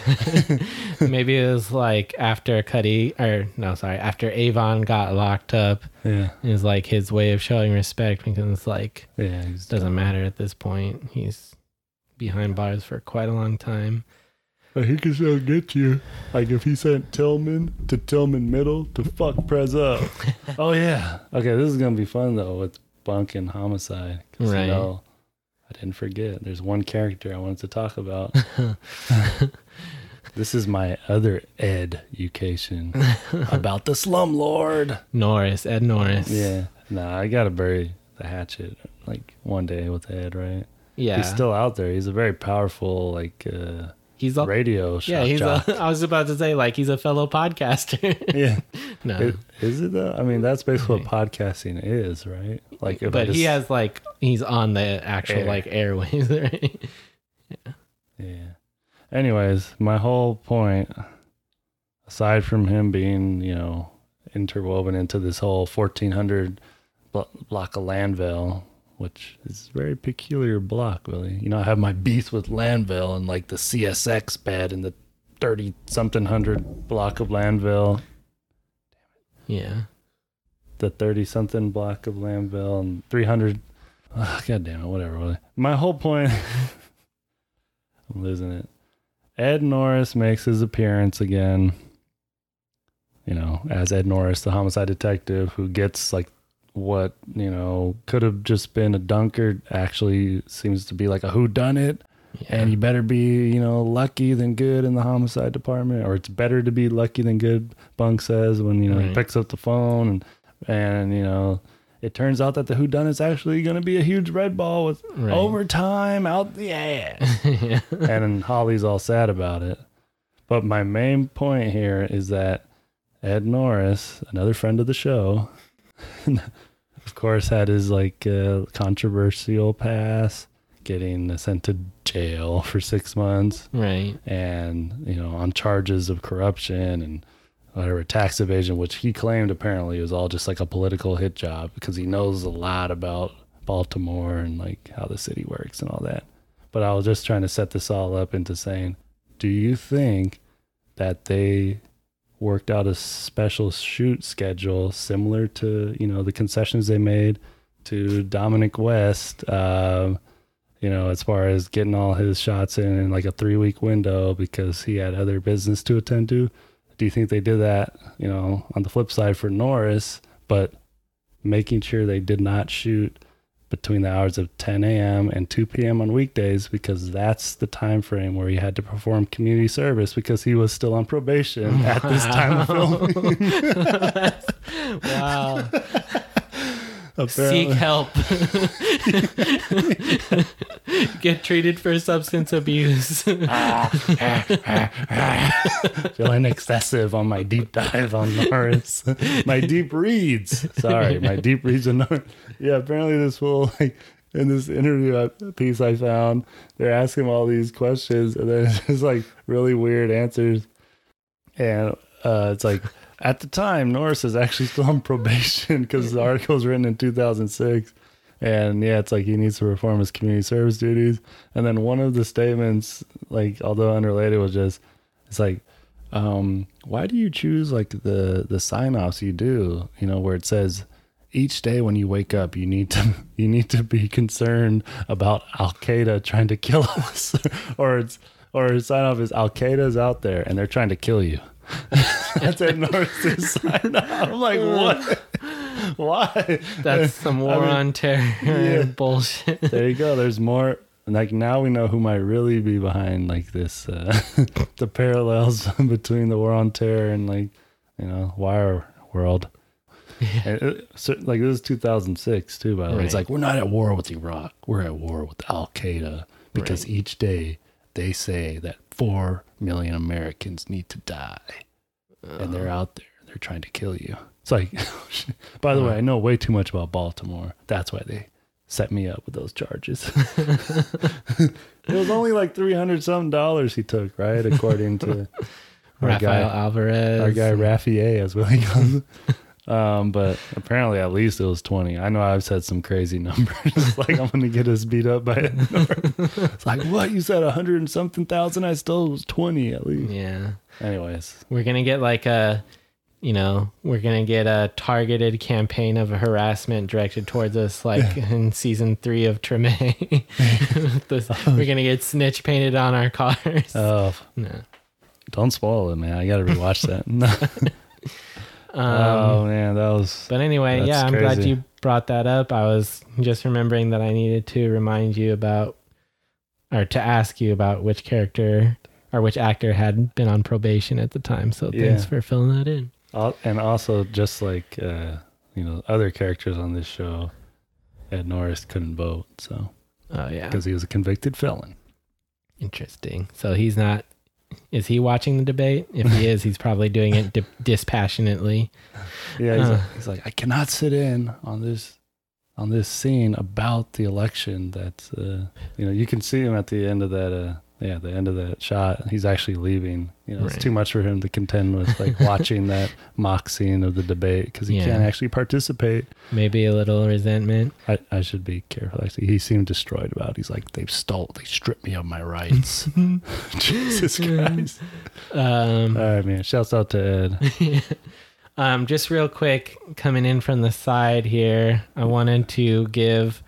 Maybe it was like after Cuddy, or no, sorry, after Avon got locked up, Yeah. it was like his way of showing respect because it's like, Yeah. He's doesn't matter at this point. He's behind bars for quite a long time. But he can still get you. Like if he sent Tillman to Tillman Middle to fuck Prez up. Oh, yeah. Okay, this is going to be fun, though, with Bunk and Homicide. 'Cause, Right. You know, I didn't forget. There's one character I wanted to talk about. This is my other ed-ucation about the slumlord. Norris, Ed Norris. Yeah. Nah, I got to bury the hatchet like one day with Ed, right? Yeah. He's still out there. He's a very powerful, like, uh, He's a, radio show. yeah, he's a, I was about to say, like, he's a fellow podcaster. Yeah. No. It, is it though? I mean, that's basically what podcasting is, right? Like, if I but just, he has, like, he's on the actual, Air. like, airways, right? yeah. Anyways, my whole point, aside from him being, you know, interwoven into this whole fourteen hundred blo- block of Landville, which is a very peculiar block, really. You know, I have my beef with Landville and like the C S X bed and the thirty something hundred block of Landville. Yeah. The thirty something block of Landville and three hundred. Oh, God damn it, whatever. Really. My whole point, I'm losing it. Ed Norris makes his appearance again, you know, as Ed Norris, the homicide detective who gets like what, you know, could have just been a dunker, actually seems to be like a whodunit. Yeah. And you better be, you know, lucky than good in the homicide department, or it's better to be lucky than good, Bunk says, when, you know, Right. he picks up the phone and, and, you know, it turns out that the whodunit's actually going to be a huge red ball with Right. overtime out the ass. Yeah. And then Holly's all sad about it. But my main point here is that Ed Norris, another friend of the show, of course, had his like uh, controversial pass, getting sent to jail for six months. Right. And, you know, on charges of corruption and whatever, tax evasion, which he claimed apparently was all just like a political hit job because he knows a lot about Baltimore and like how the city works and all that. But I was just trying to set this all up into saying, do you think that they worked out a special shoot schedule similar to, you know, the concessions they made to Dominic West, uh, you know, as far as getting all his shots in in like a three week window because he had other business to attend to? Do you think they did that, you know, on the flip side for Norris, but making sure they did not shoot between the hours of ten a.m. and two p.m. on weekdays because that's the time frame where he had to perform community service because he was still on probation wow. at this time of filming? Wow. Apparently. Seek help. Get treated for substance abuse. Feeling excessive on my deep dive on Norris. My deep reads. Sorry, my deep reads on Norris. Yeah, apparently this fool, like, in this interview piece I found, they're asking him all these questions, and then it's just like really weird answers. And uh, it's like, at the time, Norris is actually still on probation because the article was written in two thousand six. And yeah, it's like he needs to perform his community service duties. And then one of the statements, like, although unrelated, was just, it's like, um, why do you choose like the, the sign-offs you do, you know, where it says each day when you wake up, you need to, you need to be concerned about Al-Qaeda trying to kill us or it's, or his sign-off is Al-Qaeda's out there and they're trying to kill you. That's at Norris's sign off. I'm like, what? Why? That's some war I mean, on terror yeah. bullshit. There you go. There's more. Like now we know who might really be behind like this, uh, the parallels between the war on terror and like, you know, Wire World. Yeah. And it, so, like this is two thousand six too, by the way. Right. It's like, we're not at war with Iraq. We're at war with Al-Qaeda because right. each day they say that four million Americans need to die. Uh, and they're out there. They're trying to kill you. It's like, by the uh, way, I know way too much about Baltimore. That's why they set me up with those charges. It was only like three hundred something dollars he took, right? According to our Rafael guy, Alvarez. Our guy, Raffier, as Willie calls him. Um, but apparently at least it was twenty. I know I've said some crazy numbers. Like I'm going to get us beat up by it. It's like, what? You said a hundred and something thousand? I still was twenty at least. Yeah. Anyways. We're going to get like a, you know, we're going to get a targeted campaign of harassment directed towards us like in season three of Treme. We're going to get snitch painted on our cars. Oh. No. Don't spoil it, man. I got to rewatch that. Um, oh man, that was. But anyway, yeah, I'm crazy. Glad you brought that up. I was just remembering that I needed to remind you about, or to ask you about which character or which actor had been on probation at the time. So yeah. Thanks for filling that in. And also, just like uh, you know, other characters on this show, Ed Norris couldn't vote. So, oh yeah, because he was a convicted felon. Interesting. So he's not. Is he watching the debate? If he is, he's probably doing it di- dispassionately. Yeah, he's, uh, like, he's like, I cannot sit in on this on this scene about the election. That's uh, you know, you can see him at the end of that. Uh, yeah, the end of that shot. He's actually leaving. You know, right. It's too much for him to contend with, like watching that mock scene of the debate because he yeah. can't actually participate. Maybe a little resentment. I, I should be careful. Actually, he seemed destroyed about it. He's like, they've stole, they stripped me of my rights. Jesus Christ. Um, All right, man. Shouts out to Ed. um, just real quick, coming in from the side here, I wanted to give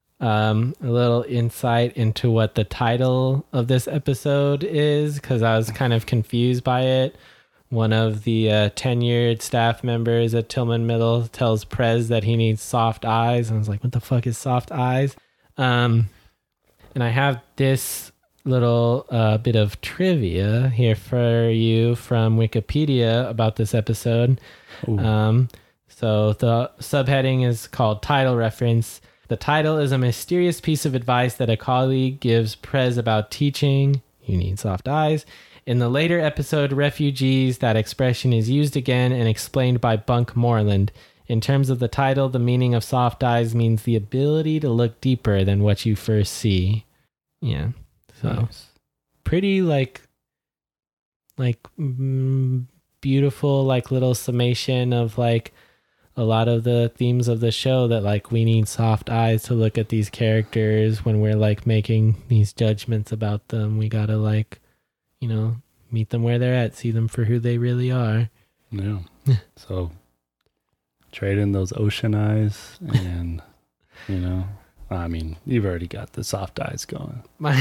um a little insight into what the title of this episode is because I was kind of confused by it. One of the uh, tenured staff members at Tillman Middle tells Prez that he needs soft eyes. And I was like, what the fuck is soft eyes? Um, and I have this little uh, bit of trivia here for you from Wikipedia about this episode. Um, so the subheading is called Title Reference. The title is a mysterious piece of advice that a colleague gives Prez about teaching. You need soft eyes. In the later episode, Refugees, that expression is used again and explained by Bunk Moreland. In terms of the title, the meaning of soft eyes means the ability to look deeper than what you first see. Yeah. So nice. Pretty like, like mm, beautiful, like little summation of like a lot of the themes of the show, that like we need soft eyes to look at these characters when we're like making these judgments about them. We gotta like, you know, meet them where they're at, see them for who they really are. Yeah. So trade in those ocean eyes and, you know, I mean, you've already got the soft eyes going. My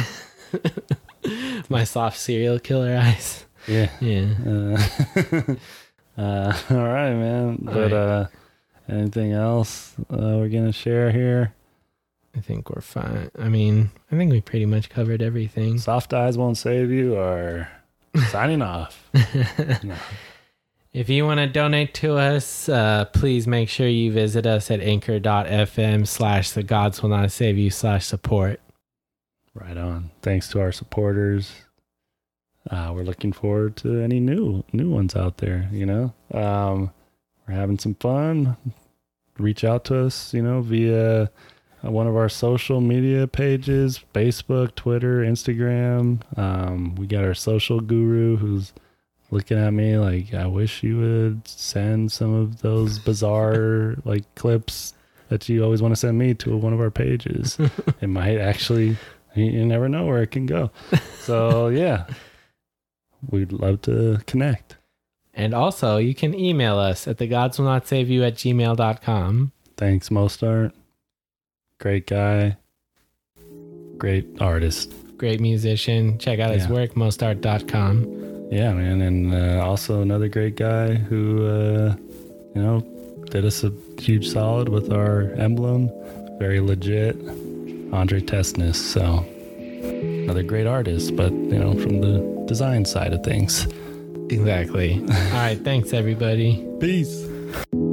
my soft serial killer eyes. Yeah. Yeah. Uh, uh, all right, man. But right. uh, anything else uh, we're going to share here? I think we're fine. I mean, I think we pretty much covered everything. Soft eyes won't save you, or signing off. No. If you want to donate to us, uh, please make sure you visit us at anchor.fm slash the gods will not save you slash support. Right on. Thanks to our supporters. Uh, we're looking forward to any new new ones out there, you know. Um, we're having some fun. Reach out to us, you know, via one of our social media pages, Facebook, Twitter, Instagram. Um, we got our social guru who's looking at me like, I wish you would send some of those bizarre like clips that you always want to send me to one of our pages. It might actually, you never know where it can go. So yeah, we'd love to connect. And also you can email us at the gods will not save you at gmail dot com. Thanks, Mostart. Great guy. Great artist. Great musician. Check out his yeah. work, mostart dot com. Yeah, man. And uh, also another great guy who, uh, you know, did us a huge solid with our emblem. Very legit. Andre Testness. So another great artist, but, you know, from the design side of things. Exactly. All right. Thanks, everybody. Peace.